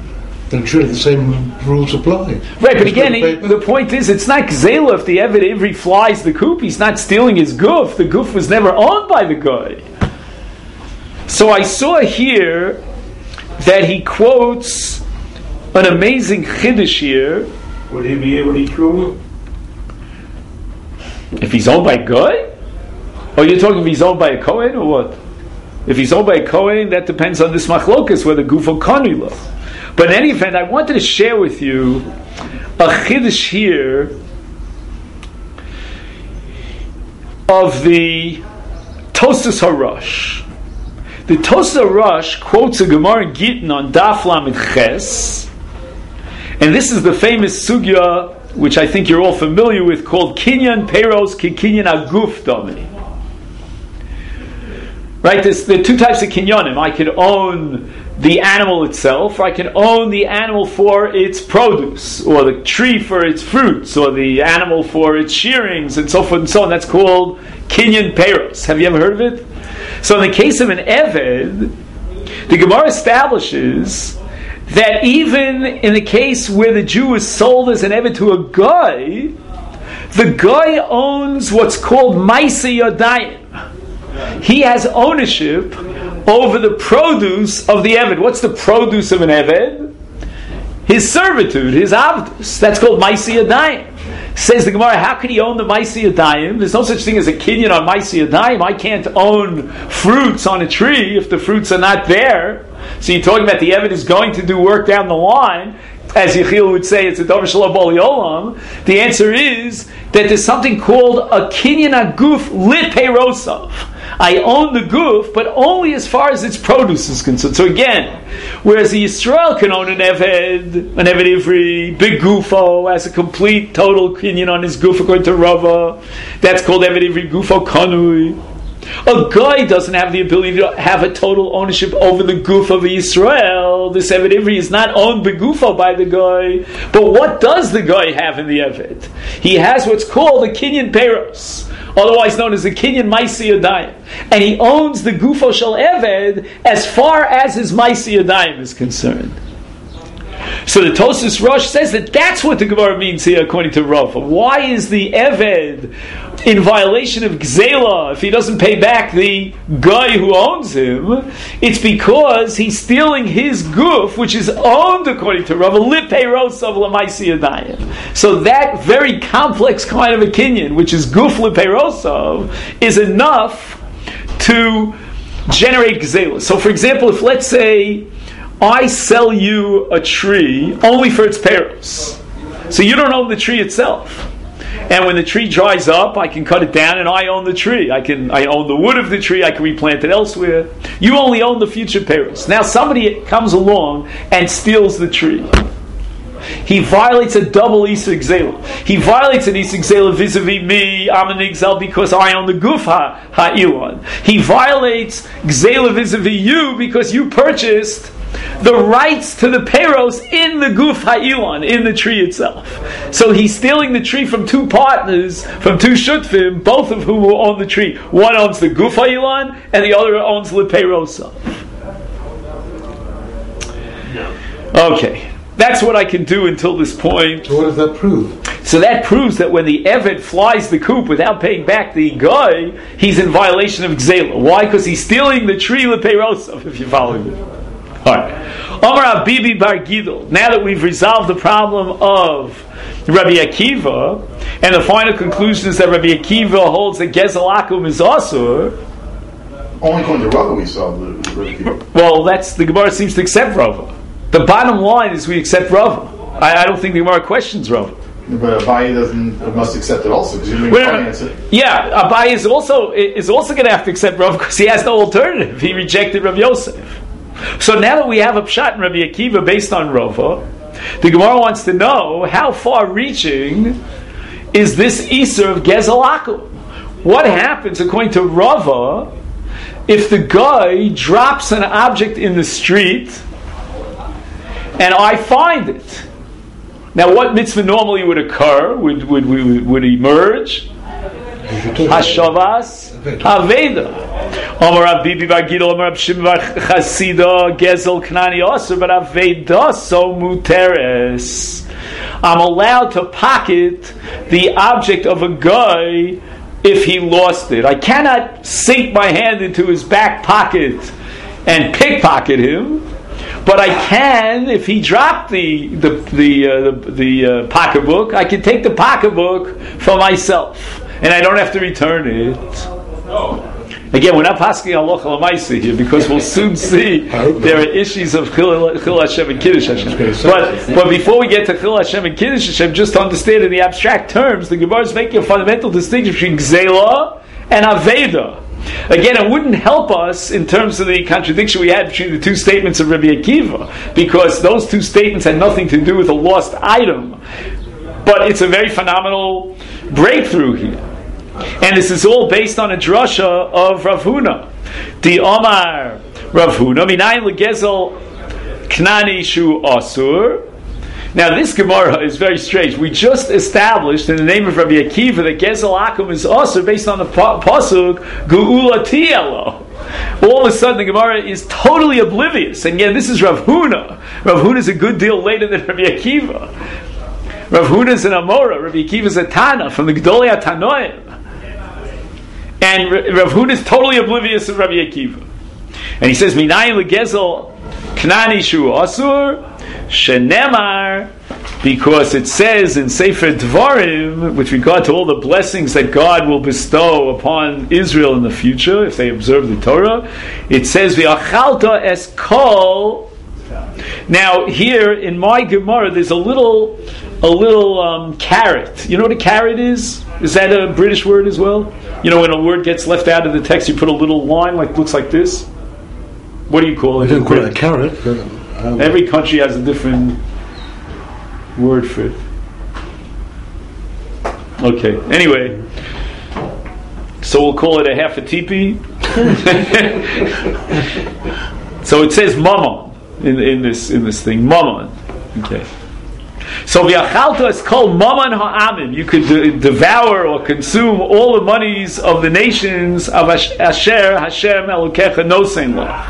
then surely the same rules apply. Right, but again, he, the point is, it's not gzela if the Eved Ivri flies the coop. He's not stealing his goof. The goof was never owned by the guy. So I saw here that he quotes an amazing chiddush here. Would he be able to eat truma? If he's owned by a guy? Oh, you're talking if he's owned by a Kohen or what? If he's owned by a Kohen, that depends on this machlokas, whether gufo kanilo. But in any event, I wanted to share with you a chiddush here of the Tosas Harash. The Tosas Harash quotes a Gemara in Gittin on Daf Lamed Ches, and this is the famous sugya, which I think you're all familiar with, called Kinyan Peros Ki Kinyan Aguf Domi. Right, there's, there are two types of kinyanim. I can own the animal itself, or I can own the animal for its produce, or the tree for its fruits, or the animal for its shearings, and so forth and so on. That's called kinyan peros. Have you ever heard of it? So in the case of an eved, the Gemara establishes that even in the case where the Jew is sold as an eved to a guy, the guy owns what's called Maaseh Yadayim. He has ownership over the produce of the Eved. What's the produce of an Eved? His servitude, his avdus. That's called Maaseh Yadayim. Says the Gemara, how could he own the Maaseh Yadayim? There's no such thing as a kinyan on Maaseh Yadayim. I can't own fruits on a tree if the fruits are not there. So you're talking about the Eved is going to do work down the line. As Yechiel would say, it's a Dover Shalom Bol Yolam. The answer is that there's something called a kinyan aguf lit peirosav. I own the goof, but only as far as its produce is concerned. So again, whereas the Yisrael can own an Eved, an Eved Ivri, big gufo, has a complete total kinyan on his goof according to Rava, that's called Eved Ivri gufo kanui. A guy doesn't have the ability to have a total ownership over the goof of Yisrael. This Eved Ivri is not owned by gufo by the guy. But what does the guy have in the Eved? He has what's called a kinyan peros, otherwise known as the kinyan Maaseh Yadayim. And he owns the gufo shel Eved as far as his Maaseh Yadayim is concerned. So the Tosas Rosh says that that's what the Gemara means here according to Rava. Why is the Eved in violation of Gzela if he doesn't pay back the guy who owns him? It's because he's stealing his goof, which is owned according to Rava, Lipei Rosav L'Maaseh Yadayim. So that very complex kind of a kinyan, which is goof Lipei Rosav, is enough to generate Gzela. So for example, if let's say I sell you a tree only for its peros. So you don't own the tree itself. And when the tree dries up, I can cut it down and I own the tree. I can I own the wood of the tree, I can replant it elsewhere. You only own the future peros. Now somebody comes along and steals the tree. He violates a double Isur Gzela. He violates an Isur Gzela vis-a-vis me, I'm an exile because I own the guf ha, ha'ilon. He violates Gzela vis-a-vis you because you purchased the rights to the peros in the guf ha'ilon, in the tree itself. So he's stealing the tree from two partners, from two shutfim, both of whom will own the tree. One owns the guf ha'ilon, and the other owns the perosa. Okay, that's what I can do until this point. So what does that prove? So that proves that when the Eved flies the coop without paying back the guy, he's in violation of Gzela. Why? Because he's stealing the tree leperosa, if you follow me. Alright. Omar Abibi Bar Gidol. Now that we've resolved the problem of Rabbi Akiva, and the final conclusion is that Rabbi Akiva holds that Gezel Akum is Asur. Only according to Rava we saw the Rabbi Akiva. Well, that's the Gemara seems to accept Rava. The bottom line is we accept Rava. I, I don't think the Gemara questions Rava. But Abaye doesn't must accept it also because you're doing finance it. Yeah, Abaye is also is also going to have to accept Rava because he has no alternative. He rejected Rabbi Yosef. So now that we have a pshat in Rabbi Akiva based on Rava, the Gemara wants to know how far-reaching is this Isur of Gezel Akum. What happens according to Rava if the guy drops an object in the street and I find it? Now, what mitzvah normally would occur, would would would, would emerge? Hashavas Aveda. Omar Rav Bibi bar Gidol, Omar Rav Shimon bar Chasida, Gezel Knani Osir, but Aveda so muteres. I'm allowed to pocket the object of a guy if he lost it. I cannot sink my hand into his back pocket and pickpocket him, but I can, if he dropped the the the uh, the, the uh, pocketbook, I can take the pocketbook for myself, and I don't have to return it. Again, we're not passing halacha l'maisa here because we'll soon see there are issues of Chil, Chil Hashem and Kiddush Hashem. But, but before we get to Chil Hashem and Kiddush Hashem, just to understand in the abstract terms, the Gemara is making a fundamental distinction between Gzela and Aveda. Again, it wouldn't help us in terms of the contradiction we had between the two statements of Rabbi Akiva, because those two statements had nothing to do with a lost item. But it's a very phenomenal breakthrough here. And this is all based on a drasha of Rav Huna. Di Omar Rav Huna, minayin legezel knani shu asur. Now this Gemara is very strange. We just established in the name of Rabbi Akiva that gezel akum is asur based on the pasuk geula tielo. All of a sudden the Gemara is totally oblivious. And yet this is Rav Huna. Rav Huna is a good deal later than Rabbi Akiva. Rav Huna is an Amora. Rabbi Akiva is a Tana from the Gdolei HaTanoim. And Rav Huna is totally oblivious of Rabbi Akiva. And he says, Minayin legezel knani shu asur shenemar, because it says in Sefer Dvarim, with regard to all the blessings that God will bestow upon Israel in the future, if they observe the Torah, it says, V'achalta es kol. Now here in my Gemara, there's a little, a little um, carrot. You know what a carrot is? Is that a British word as well? You know, when a word gets left out of the text, you put a little line like looks like this. What do you call it? I didn't call it a carrot. But, um, Every country has a different word for it. Okay. Anyway, so we'll call it a half a teepee. So it says mammon in, in this in this thing. Mammon. Okay. So v'achalta is called mammon ha'amim. You could de- devour or consume all the monies of the nations of Asher Hashem Elokecha Nosein Lach.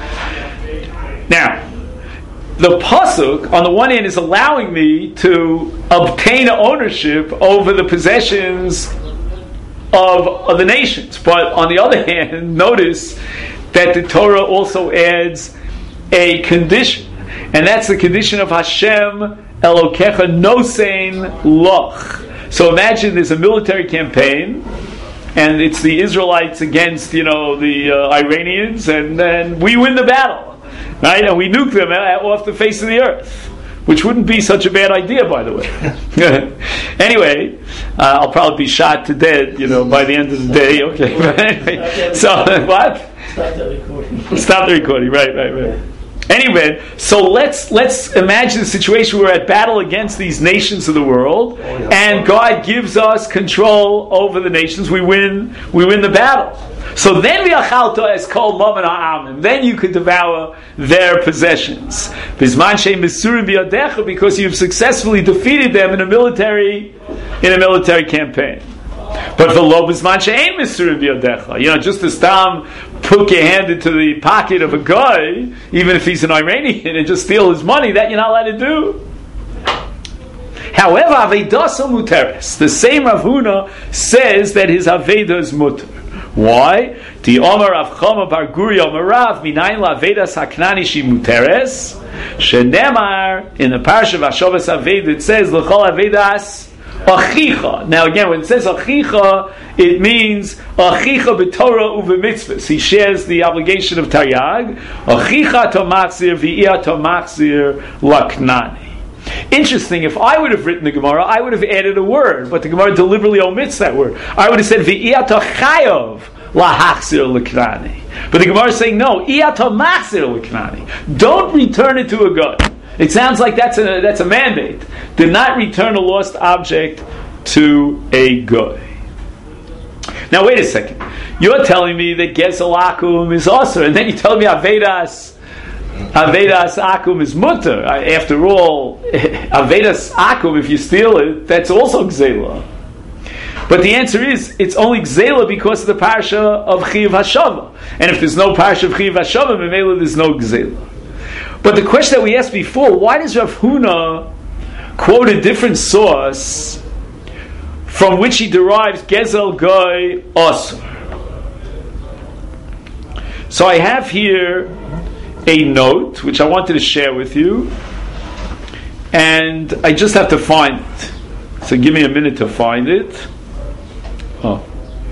Now, the pasuk on the one hand is allowing me to obtain ownership over the possessions of, of the nations, but on the other hand, notice that the Torah also adds a condition, and that's the condition of Hashem Elokecha Nosein Loch. So imagine there's a military campaign, and it's the Israelites against, you know, the uh, Iranians, and then we win the battle, right? And we nuke them off the face of the earth, which wouldn't be such a bad idea, by the way. Anyway, uh, I'll probably be shot to death, you know, by the end of the day. Okay, but anyway, so what? Stop the recording. Stop the recording. Right, right, right. Anyway, so let's let's imagine a situation where we're at battle against these nations of the world, and God gives us control over the nations. We win, we win the battle. So then v'achalta is called mammon ha'amim. Then you could devour their possessions. Bizman she'em misurim biyadecha, because you've successfully defeated them in a military in a military campaign. But for lo bizman she'em misurim biyadecha, you know, just to stam put your hand into the pocket of a guy, even if he's an Iranian, and just steal his money, that you're not allowed to do. However, Avedasa muteres. The same Rav Huna says that his Aveda is muter. Why? Ti Omar Rav Chama bar Guri Omar Rav minayin la'avedas haknani shi muteres. Shenemar in the parsha of Hashavas Aveda it says l'chol avedas achicha. Now again, when it says achicha, it means achicha b'Torah u'b'mitzvahs. He shares the obligation of taryag. Achicha tomachzir v'iyah tomachzir laknani. Interesting, if I would have written the Gemara, I would have added a word, but the Gemara deliberately omits that word. I would have said v'iyah tochayav lahachzir laknani. But the Gemara is saying no, iyah tomachzir laknani. Don't return it to a guy. It sounds like that's a that's a mandate. Do not return a lost object to a guy. Now wait a second. You're telling me that gezel akum is also, and then you tell me avedas avedas akum is mutter. After all, avedas akum, if you steal it, that's also gzela. But the answer is, it's only Gzela because of the Parsha of Chiv HaShava. And if there's no Parsha of Chiv HaShava, Memela there's no Gzela. But the question that we asked before, why does Rav Huna quote a different source from which he derives Gezel Goy Asur? So I have here a note which I wanted to share with you, and I just have to find it. So give me a minute to find it. Oh.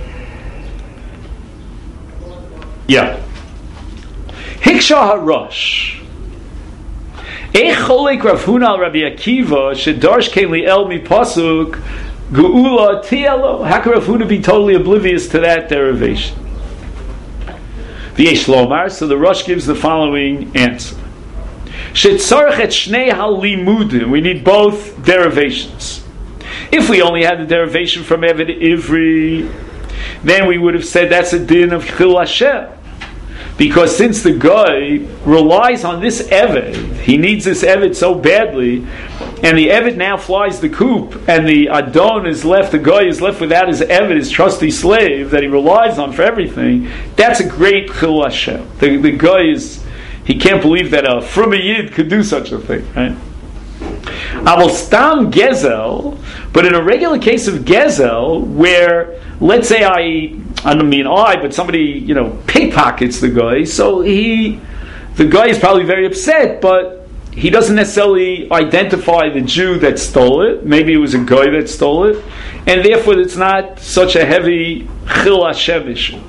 Yeah. Hiksha HaRosh. Eich cholek Rav Huna al Rabbi Akiva shedarsh kein li'el mi pasuk geula tielo. How can Rav Huna be totally oblivious to that derivation? V'yesh lomar, so the Rosh gives the following answer. Shetzarech et shnei halimudim. We need both derivations. If we only had the derivation from Eved Ivri, then we would have said that's a din of Chil Hashem. Because since the guy relies on this Eved, he needs this Eved so badly, and the Eved now flies the coop, and the Adon is left, the guy is left without his Eved, his trusty slave that he relies on for everything, that's a great Chil Hashem. The, the guy is, he can't believe that a from a Yid could do such a thing, right? Aval Stam Gezel, but in a regular case of Gezel, where, let's say I, I don't mean I, but somebody, you know, pickpockets the guy, so he, the guy is probably very upset, but he doesn't necessarily identify the Jew that stole it. Maybe it was a guy that stole it, and therefore it's not such a heavy Chil Hashem issue.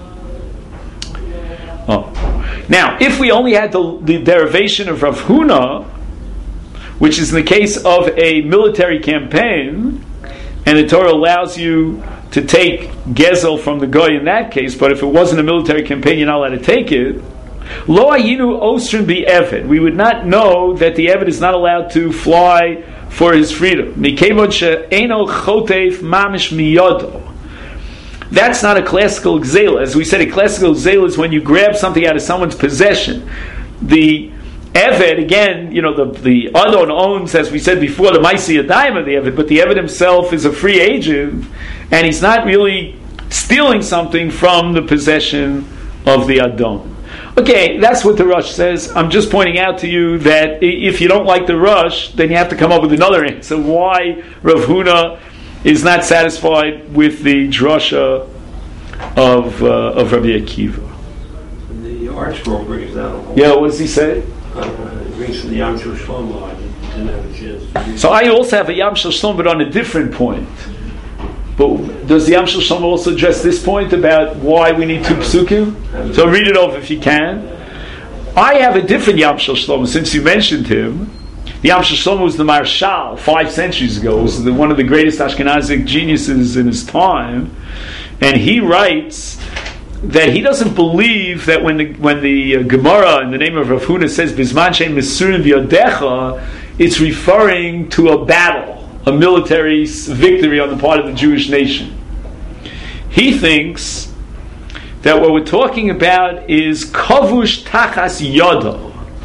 Oh. Now, if we only had the, the derivation of Rav Huna, which is in the case of a military campaign, and the Torah allows you to take Gezel from the Goy in that case, but if it wasn't a military campaign, you're not allowed to take it. Lo ayinu osrin bi Eved. We would not know that the Eved is not allowed to fly for his freedom. Mikevod she'eno choteif mamish miyodo. That's not a classical Gzela. As we said, a classical Gzela is when you grab something out of someone's possession. The Eved, again, you know, the, the Adon owns, as we said before, the Maisi Yadayim of the Eved, but the Eved himself is a free agent, and he's not really stealing something from the possession of the Adon. Okay, that's what the Rosh says. I'm just pointing out to you that if you don't like the Rosh, then you have to come up with another answer. Why Rav Huna is not satisfied with the drasha of, uh, of Rabbi Akiva. The Art Scroll brings down. Yeah, what does he say? Uh, it brings from the Yam Shel Shlomo. I didn't have a chance to read. So I also have a Yam Shel Shlomo, but on a different point. But does the Yam Shel Shlomo also address this point about why we need two psukim? So read it over if you can. I have a different Yam Shel Shlomo, since you mentioned him. The Yam Shel Shlomo was the Marshal five centuries ago. He was the, one of the greatest Ashkenazic geniuses in his time. And he writes that he doesn't believe that when the when the uh, Gemara in the name of Rav Huna says Bizman shein mesurim v'yodecha, it's referring to a battle, a military victory on the part of the Jewish nation. He thinks that what we're talking about is kavush tachas yodo.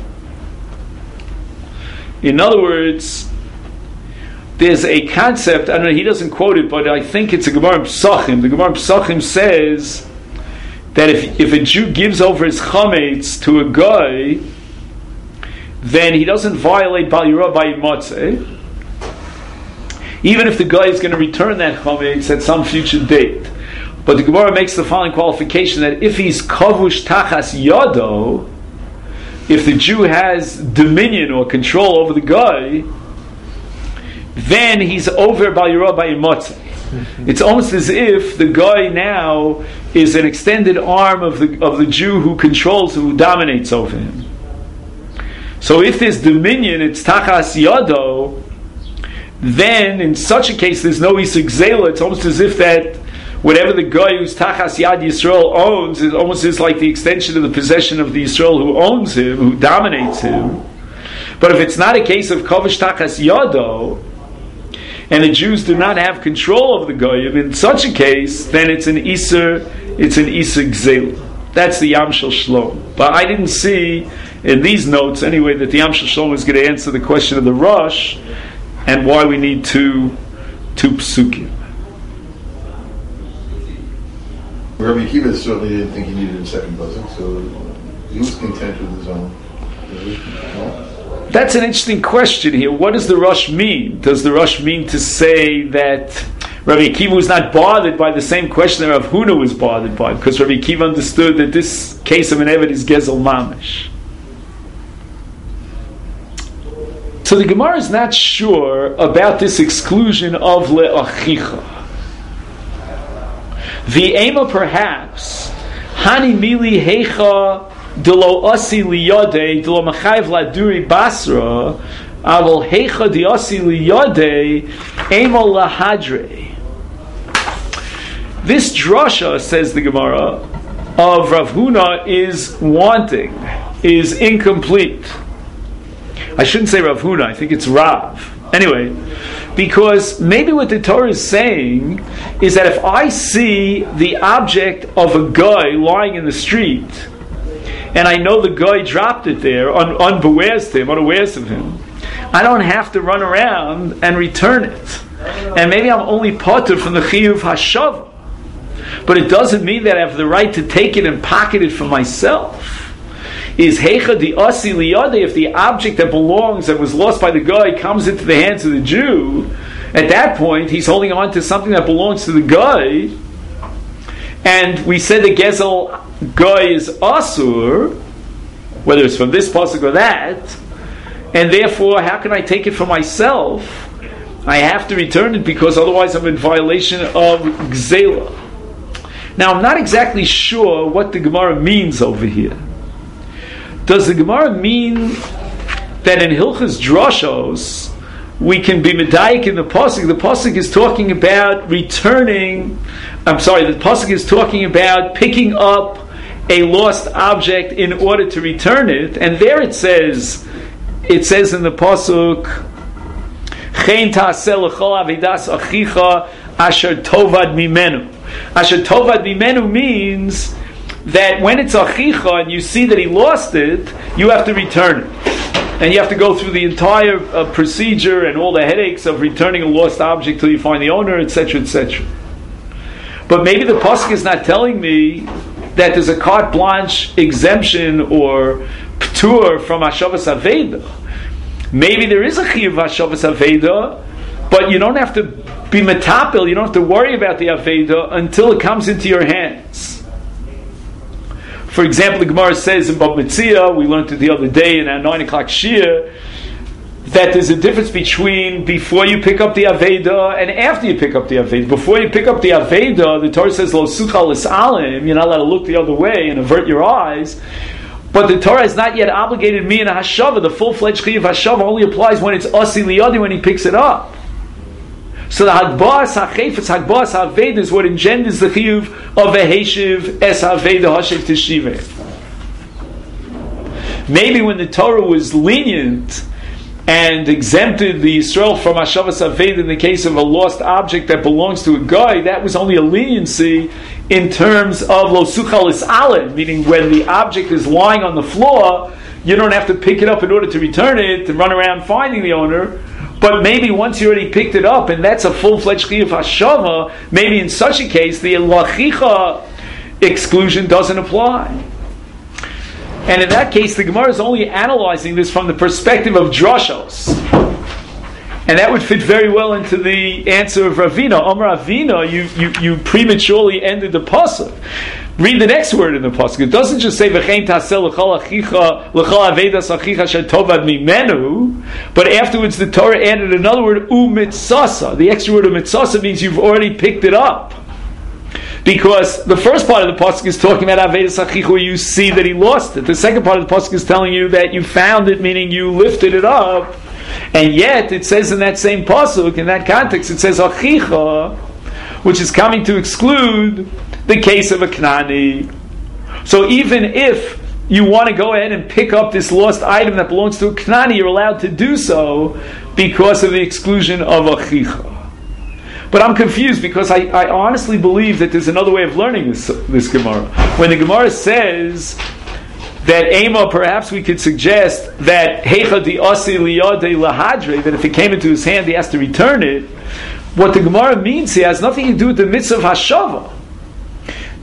In other words, there's a concept, I don't know, he doesn't quote it, but I think it's a Gemara in Psachim. The Gemara in Psachim says that if, if a Jew gives over his chametz to a guy, then he doesn't violate Bal Yirah by Motzeh, even if the guy is going to return that chametz at some future date. But the Gemara makes the following qualification, that if he's kavush tachas yado, if the Jew has dominion or control over the guy, then he's over Bal Yirah by Motzeh. It's almost as if the guy now is an extended arm of the of the Jew who controls, who dominates over him. So if there's dominion, it's tachas yado, then in such a case there's no isuk zela. It's almost as if that whatever the guy who's tachas yad Yisrael owns, it almost is like the extension of the possession of the Yisrael who owns him, who dominates him. But if it's not a case of kavush tachas yado, and the Jews do not have control over the goyim, in such a case, then it's an iser, it's an iser gzeil. That's the Yam Shel Shlomo. But I didn't see in these notes anyway that the Yam Shel Shlomo is going to answer the question of the Rosh and why we need two two psukim. Rabbi Akiva certainly didn't think he needed a second pasuk, so he was content with his own. No? That's an interesting question here. What does the Rosh mean? Does the Rosh mean to say that Rabbi Akiva was not bothered by the same question that Rav Huna was bothered by? Because Rabbi Akiva understood that this case of an Eved is Gezel Mamish. So the Gemara is not sure about this exclusion of le'achicha. The ema perhaps hani mili hecha delo asi liyode delo machayev laduri basra aval hecha di asi liyode ema lahadre. This drasha, says the Gemara, of Rav Huna is wanting, is incomplete. I shouldn't say Rav Huna, I think it's Rav. Anyway, because maybe what the Torah is saying is that if I see the object of a guy lying in the street, and I know the guy dropped it there, un- unbewares to him, unawares of him, I don't have to run around and return it. And maybe I'm only potter from the chiyuv hashava. But it doesn't mean that I have the right to take it and pocket it for myself. Is heicha di asi liyade, if the object that belongs, that was lost by the guy, comes into the hands of the Jew, at that point he's holding on to something that belongs to the guy, and we said the gezel guy is asur, whether it's from this pasuk or that, and therefore how can I take it for myself? I have to return it because otherwise I'm in violation of gzela. Now I'm not exactly sure what the Gemara means over here. Does the Gemara mean that in Hilchas Drashos we can be medayik in the pasuk? The pasuk is talking about returning. I'm sorry. The pasuk is talking about picking up a lost object in order to return it, and there it says, it says in the pasuk, "Chen ta'aseh l'chol avidas achicha asher tovad mimenu." Asher tovad mimenu means that when it's achicha and you see that he lost it, you have to return it. And you have to go through the entire uh, procedure and all the headaches of returning a lost object till you find the owner, et cetera, et cetera. But maybe the pasuk is not telling me that there's a carte blanche exemption or ptur from Hashavas Aveda. Maybe there is a chiyuv Hashavas Aveda, but you don't have to be metapel, you don't have to worry about the Aveda until it comes into your hands. For example, the Gemara says in Bab Metzia, we learned it the other day in our nine o'clock shir, that there's a difference between before you pick up the Aveda and after you pick up the Aveda. Before you pick up the Aveda, the Torah says, Lo sucha l'salim, you're not allowed to look the other way and avert your eyes. But the Torah has not yet obligated me in a hashava. The full-fledged chiyuv hashava only applies when it's asi liyadi, when he picks it up. So the hagbas hachefetz hagbas haveda is what engenders the chiyuv of a heshiv es haveda hashiv teshiveh. Maybe when the Torah was lenient and exempted the Yisrael from hashavas haveda in the case of a lost object that belongs to a guy, that was only a leniency in terms of lo sucha l'salim, meaning when the object is lying on the floor, you don't have to pick it up in order to return it and run around finding the owner. But maybe once you already picked it up, and that's a full-fledged chiyuv hashava, maybe in such a case the lachicha exclusion doesn't apply. And in that case, the Gemara is only analyzing this from the perspective of drashos, and that would fit very well into the answer of Ravina. Amar Ravina, you, you you prematurely ended the pasuk. Read the next word in the pasuk. It doesn't just say v'chein taseh l'chol achicha l'chol avedas achicha shetovad mimenu, but afterwards the Torah added another word, u mitzasa. The extra word of mitzasa means you've already picked it up, because the first part of the pasuk is talking about avedas achicha, where you see that he lost it. The second part of the pasuk is telling you that you found it, meaning you lifted it up, and yet it says in that same pasuk, in that context, it says achicha, which is coming to exclude the case of a Knani. So even if you want to go ahead and pick up this lost item that belongs to a Knani, you're allowed to do so because of the exclusion of Achicha. But I'm confused because I, I honestly believe that there's another way of learning this, this Gemara. When the Gemara says that Ema, perhaps we could suggest that Heicha di Asi Liyade Lahadre, that if it came into his hand he has to return it. What the Gemara means here has nothing to do with the mitzvah of Hashava.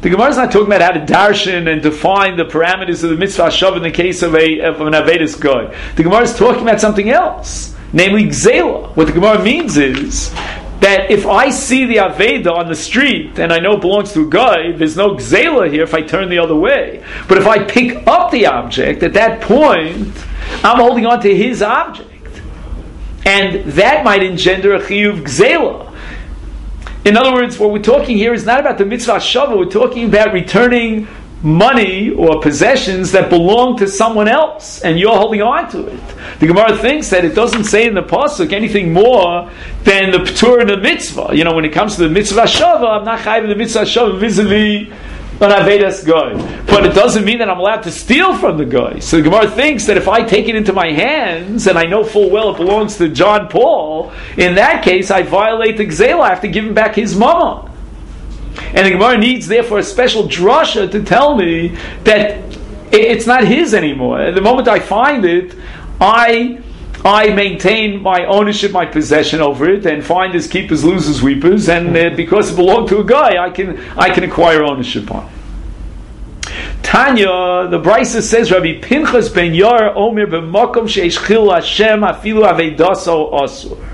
The Gemara is not talking about how to darshan and define the parameters of the mitzvah shav in the case of, a, of an Avedis guy. The Gemara is talking about something else, namely gzela. What the Gemara means is that if I see the Aveda on the street and I know it belongs to a guy, there's no gzela here if I turn the other way. But if I pick up the object, at that point, I'm holding on to his object. And that might engender a chiyuv gzela. In other words, what we're talking here is not about the mitzvah shava, we're talking about returning money or possessions that belong to someone else, and you're holding on to it. The Gemara thinks that it doesn't say in the pasuk anything more than the p'tur and the mitzvah. You know, when it comes to the mitzvah shava, I'm not chayiv the mitzvah shava vis-a-vis an Avedas guy. But it doesn't mean that I'm allowed to steal from the guy. So the Gemara thinks that if I take it into my hands, and I know full well it belongs to John Paul, in that case I violate the gzela, I have to give him back his mammon. And the Gemara needs therefore a special drasha to tell me that it's not his anymore. The moment I find it, I I maintain my ownership, my possession over it, and finders, keepers, losers, weepers, and uh, because it belonged to a guy, I can I can acquire ownership on it. Tanya, the Brisa says, Rabbi Pinchas ben Yair Omer b'makom sheish chil Hashem afilu avedaso asur.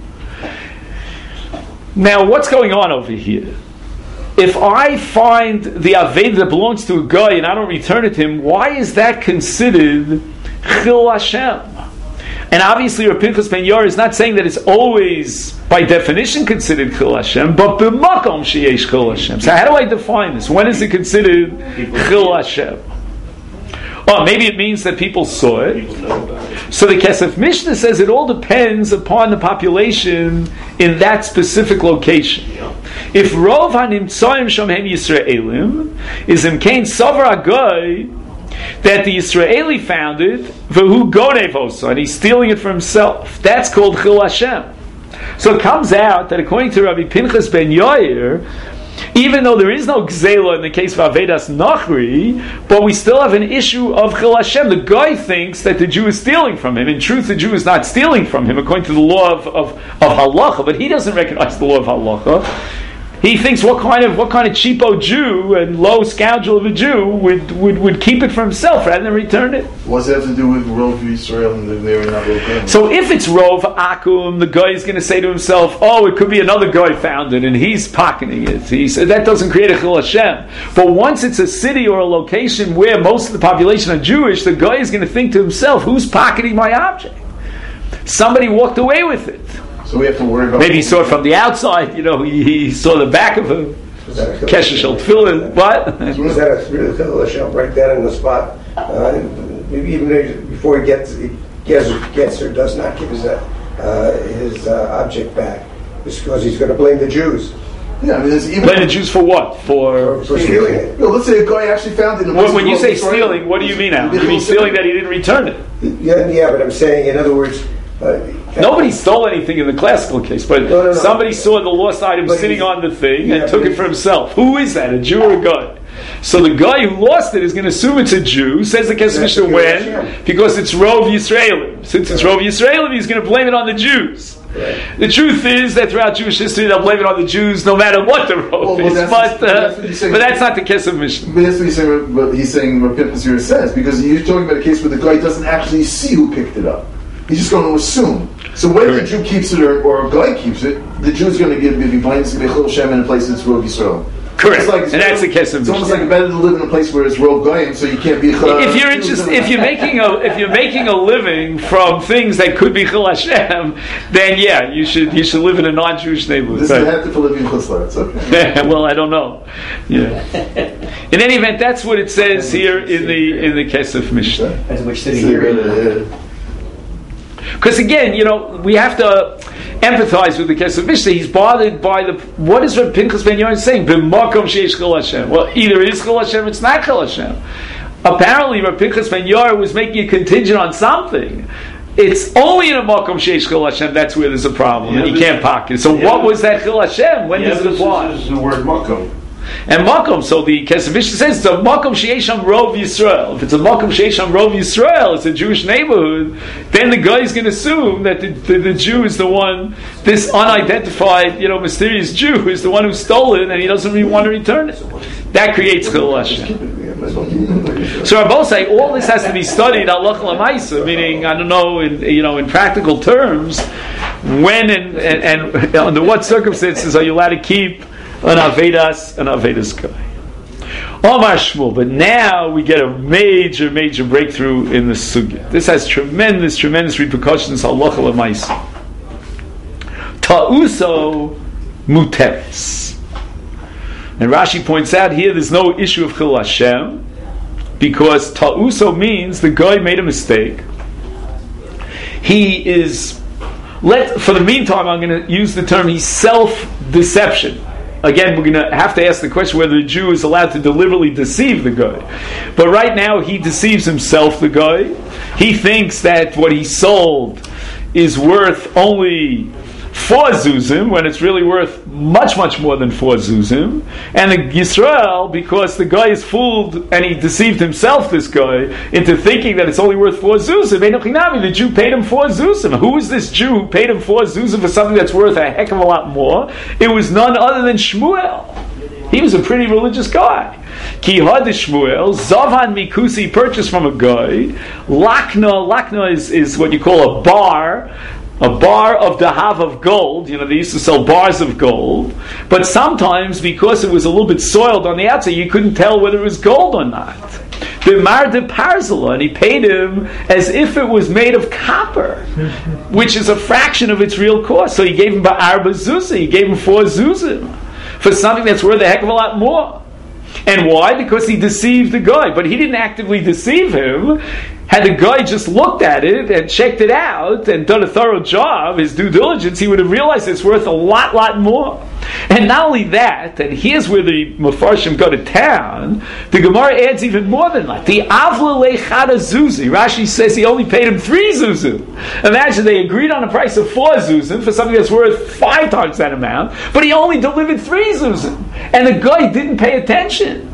Now, what's going on over here? If I find the Aved that belongs to a guy and I don't return it to him, why is that considered Chil Hashem? And obviously, Rav Pinchas ben Yair is not saying that it's always, by definition, considered Chil Hashem, but b'makom sheyesh Chil Hashem. So how do I define this? When is it considered Chil Hashem? Well, maybe it means that people saw it. So the Kesef Mishnah says it all depends upon the population in that specific location. If Rov HaNimtzoyim Sham Hem Yisraelim is Imkain Savar Agoy that the Israeli found it, V'hu Gonev Osa, and he's stealing it for himself. That's called Chil Hashem. So it comes out that according to Rabbi Pinchas ben Yair, even though there is no gzela in the case of Avedas Nachri, but we still have an issue of Chil Hashem. The guy thinks that the Jew is stealing from him. In truth, the Jew is not stealing from him according to the law of, of, of halacha, but he doesn't recognize the law of halacha. He thinks what kind of what kind of cheapo Jew and low scoundrel of a Jew would, would, would keep it for himself rather than return it. What's that have to do with Rov Yisrael and living there and not Rov? So if it's Rov Akum, the guy is going to say to himself, "Oh, it could be another guy found it, and he's pocketing it." He said that doesn't create a Chil Hashem. But once it's a city or a location where most of the population are Jewish, the guy is going to think to himself, "Who's pocketing my object? Somebody walked away with it." So we have to worry about... Maybe he saw it from the outside, you know, he, he saw the back of him. Kesher shel tefillin, what? Is that a really Chil Hashem right there in the spot? Uh, maybe even before he gets, he gets, gets or does not give his, uh, his uh, object back. It's because he's going to blame the Jews. Yeah, I mean, there's even... Blame the Jews for what? For, for, for stealing it. No, let's say a guy actually found it. In well, when you say stealing, what do you mean now? You mean stealing that he didn't return it? Yeah, yeah, but I'm saying, in other words... Uh, Nobody stole anything in the classical case, but no, no, no. somebody saw the lost item but sitting he, on the thing yeah, and took it for himself. Who is that, a Jew or a guy? So the guy who lost it is going to assume it's a Jew, says the Kesef Mishnah when? Because it's Rov Yisraelim. Since it's Rov Yisraelim, he's going to blame it on the Jews. Right. The truth is that throughout Jewish history, they'll blame it on the Jews no matter what the Rov well, well, is. But, uh, that's but that's not the Kesef Mishnah. But that's what he's saying, what he's saying what Pinchas here says, because you're talking about a case where the guy doesn't actually see who picked it up. He's just going to assume. So whether the Jew keeps it or, or a guy keeps it, the Jew's going to give, if he blames, it's going to be Chil Hashem in a place that's Rov Yisrael. Correct. It's like, it's and that's the Kesef Mishnah. It's almost like better to live in a place where it's Rov Goyim, so you can't be Chil. If you're interested, if you're making a if you're making a living from things that could be Chil Hashem, then yeah, you should you should live in a non-Jewish neighborhood. This right. is the for living in Chutzlar. It's okay. Well, I don't know. Yeah. In any event, that's what it says here in the in the Kesef Mishnah. As we're sitting here. Because again, you know, we have to empathize with the Kesef Mishnah. He's bothered by the what is Reb Pinchas ben Yair saying? B'makom sheish Chil Hashem. Well, either it is Chil Hashem, it's not Chil Hashem. Apparently, Reb Pinchas ben Yair was making a contingent on something. It's only in a makom sheish Chil Hashem that's where there's a problem, yeah, and he can't pocket. So, yeah, what was that Chil Hashem? When yeah, does it apply? This is the word makom. And Makom, so the Kesef Mishnah says, it's a Makom She'esham Rov Yisrael. If it's a Makom She'esham Rov Yisrael, it's a Jewish neighborhood, then the guy is going to assume that the, the, the Jew is the one, this unidentified, you know, mysterious Jew is the one who stole it, and he doesn't really want to return it. That creates Chilul Hashem. So Rabbi say all this has to be studied halacha l'maisa, meaning I don't know, in, you know, in practical terms, when and, and, and under what circumstances are you allowed to keep an avedas, an avedas guy? Omar Shmuel. But now we get a major, major breakthrough in the sugya. This has tremendous, tremendous repercussions halacha l'maisa. Ta'uso muteres. And Rashi points out here there's no issue of Chilul Hashem, because ta'uso means the guy made a mistake. He is, let for the meantime I'm going to use the term, he's self-deception. Again, we're going to have to ask the question whether the Jew is allowed to deliberately deceive the guy. But right now he deceives himself, the guy. He thinks that what he sold is worth only four zuzim, when it's really worth much, much more than four zuzim. And the Yisrael, because the guy is fooled, and he deceived himself, this guy, into thinking that it's only worth four zuzim. The Jew paid him four zuzim. Who is this Jew who paid him four zuzim for something that's worth a heck of a lot more? It was none other than Shmuel. He was a pretty religious guy. Ki had Shmuel, Zavan Mikusi purchased from a guy. Lakna, Lakna is, is what you call a bar, a bar of dahav of gold. You know, they used to sell bars of gold. But sometimes, because it was a little bit soiled on the outside, you couldn't tell whether it was gold or not. B'mar de parzela, and he paid him as if it was made of copper, which is a fraction of its real cost. So he gave him ba'arba zuzah, he gave him four zuzim, for something that's worth a heck of a lot more. And why? Because he deceived the guy. But he didn't actively deceive him. Had the guy just looked at it and checked it out and done a thorough job, his due diligence, he would have realized it's worth a lot, lot more. And not only that, and here's where the Mefarshim go to town, the Gemara adds even more than that. The Avla Lechada Zuzi. Rashi says he only paid him three zuzim. Imagine they agreed on a price of four zuzim for something that's worth five times that amount, but he only delivered three zuzim. And the guy didn't pay attention.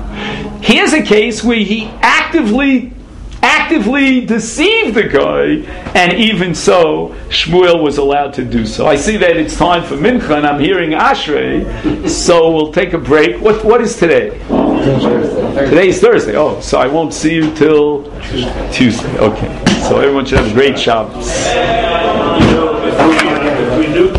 Here's a case where he actively actively deceived the guy, and even so, Shmuel was allowed to do so. I see that it's time for Mincha, and I'm hearing Ashrei, so we'll take a break. What What is today? Thursday. Today is Thursday. Oh, so I won't see you till Tuesday. Okay. So everyone should have a great Shabbos.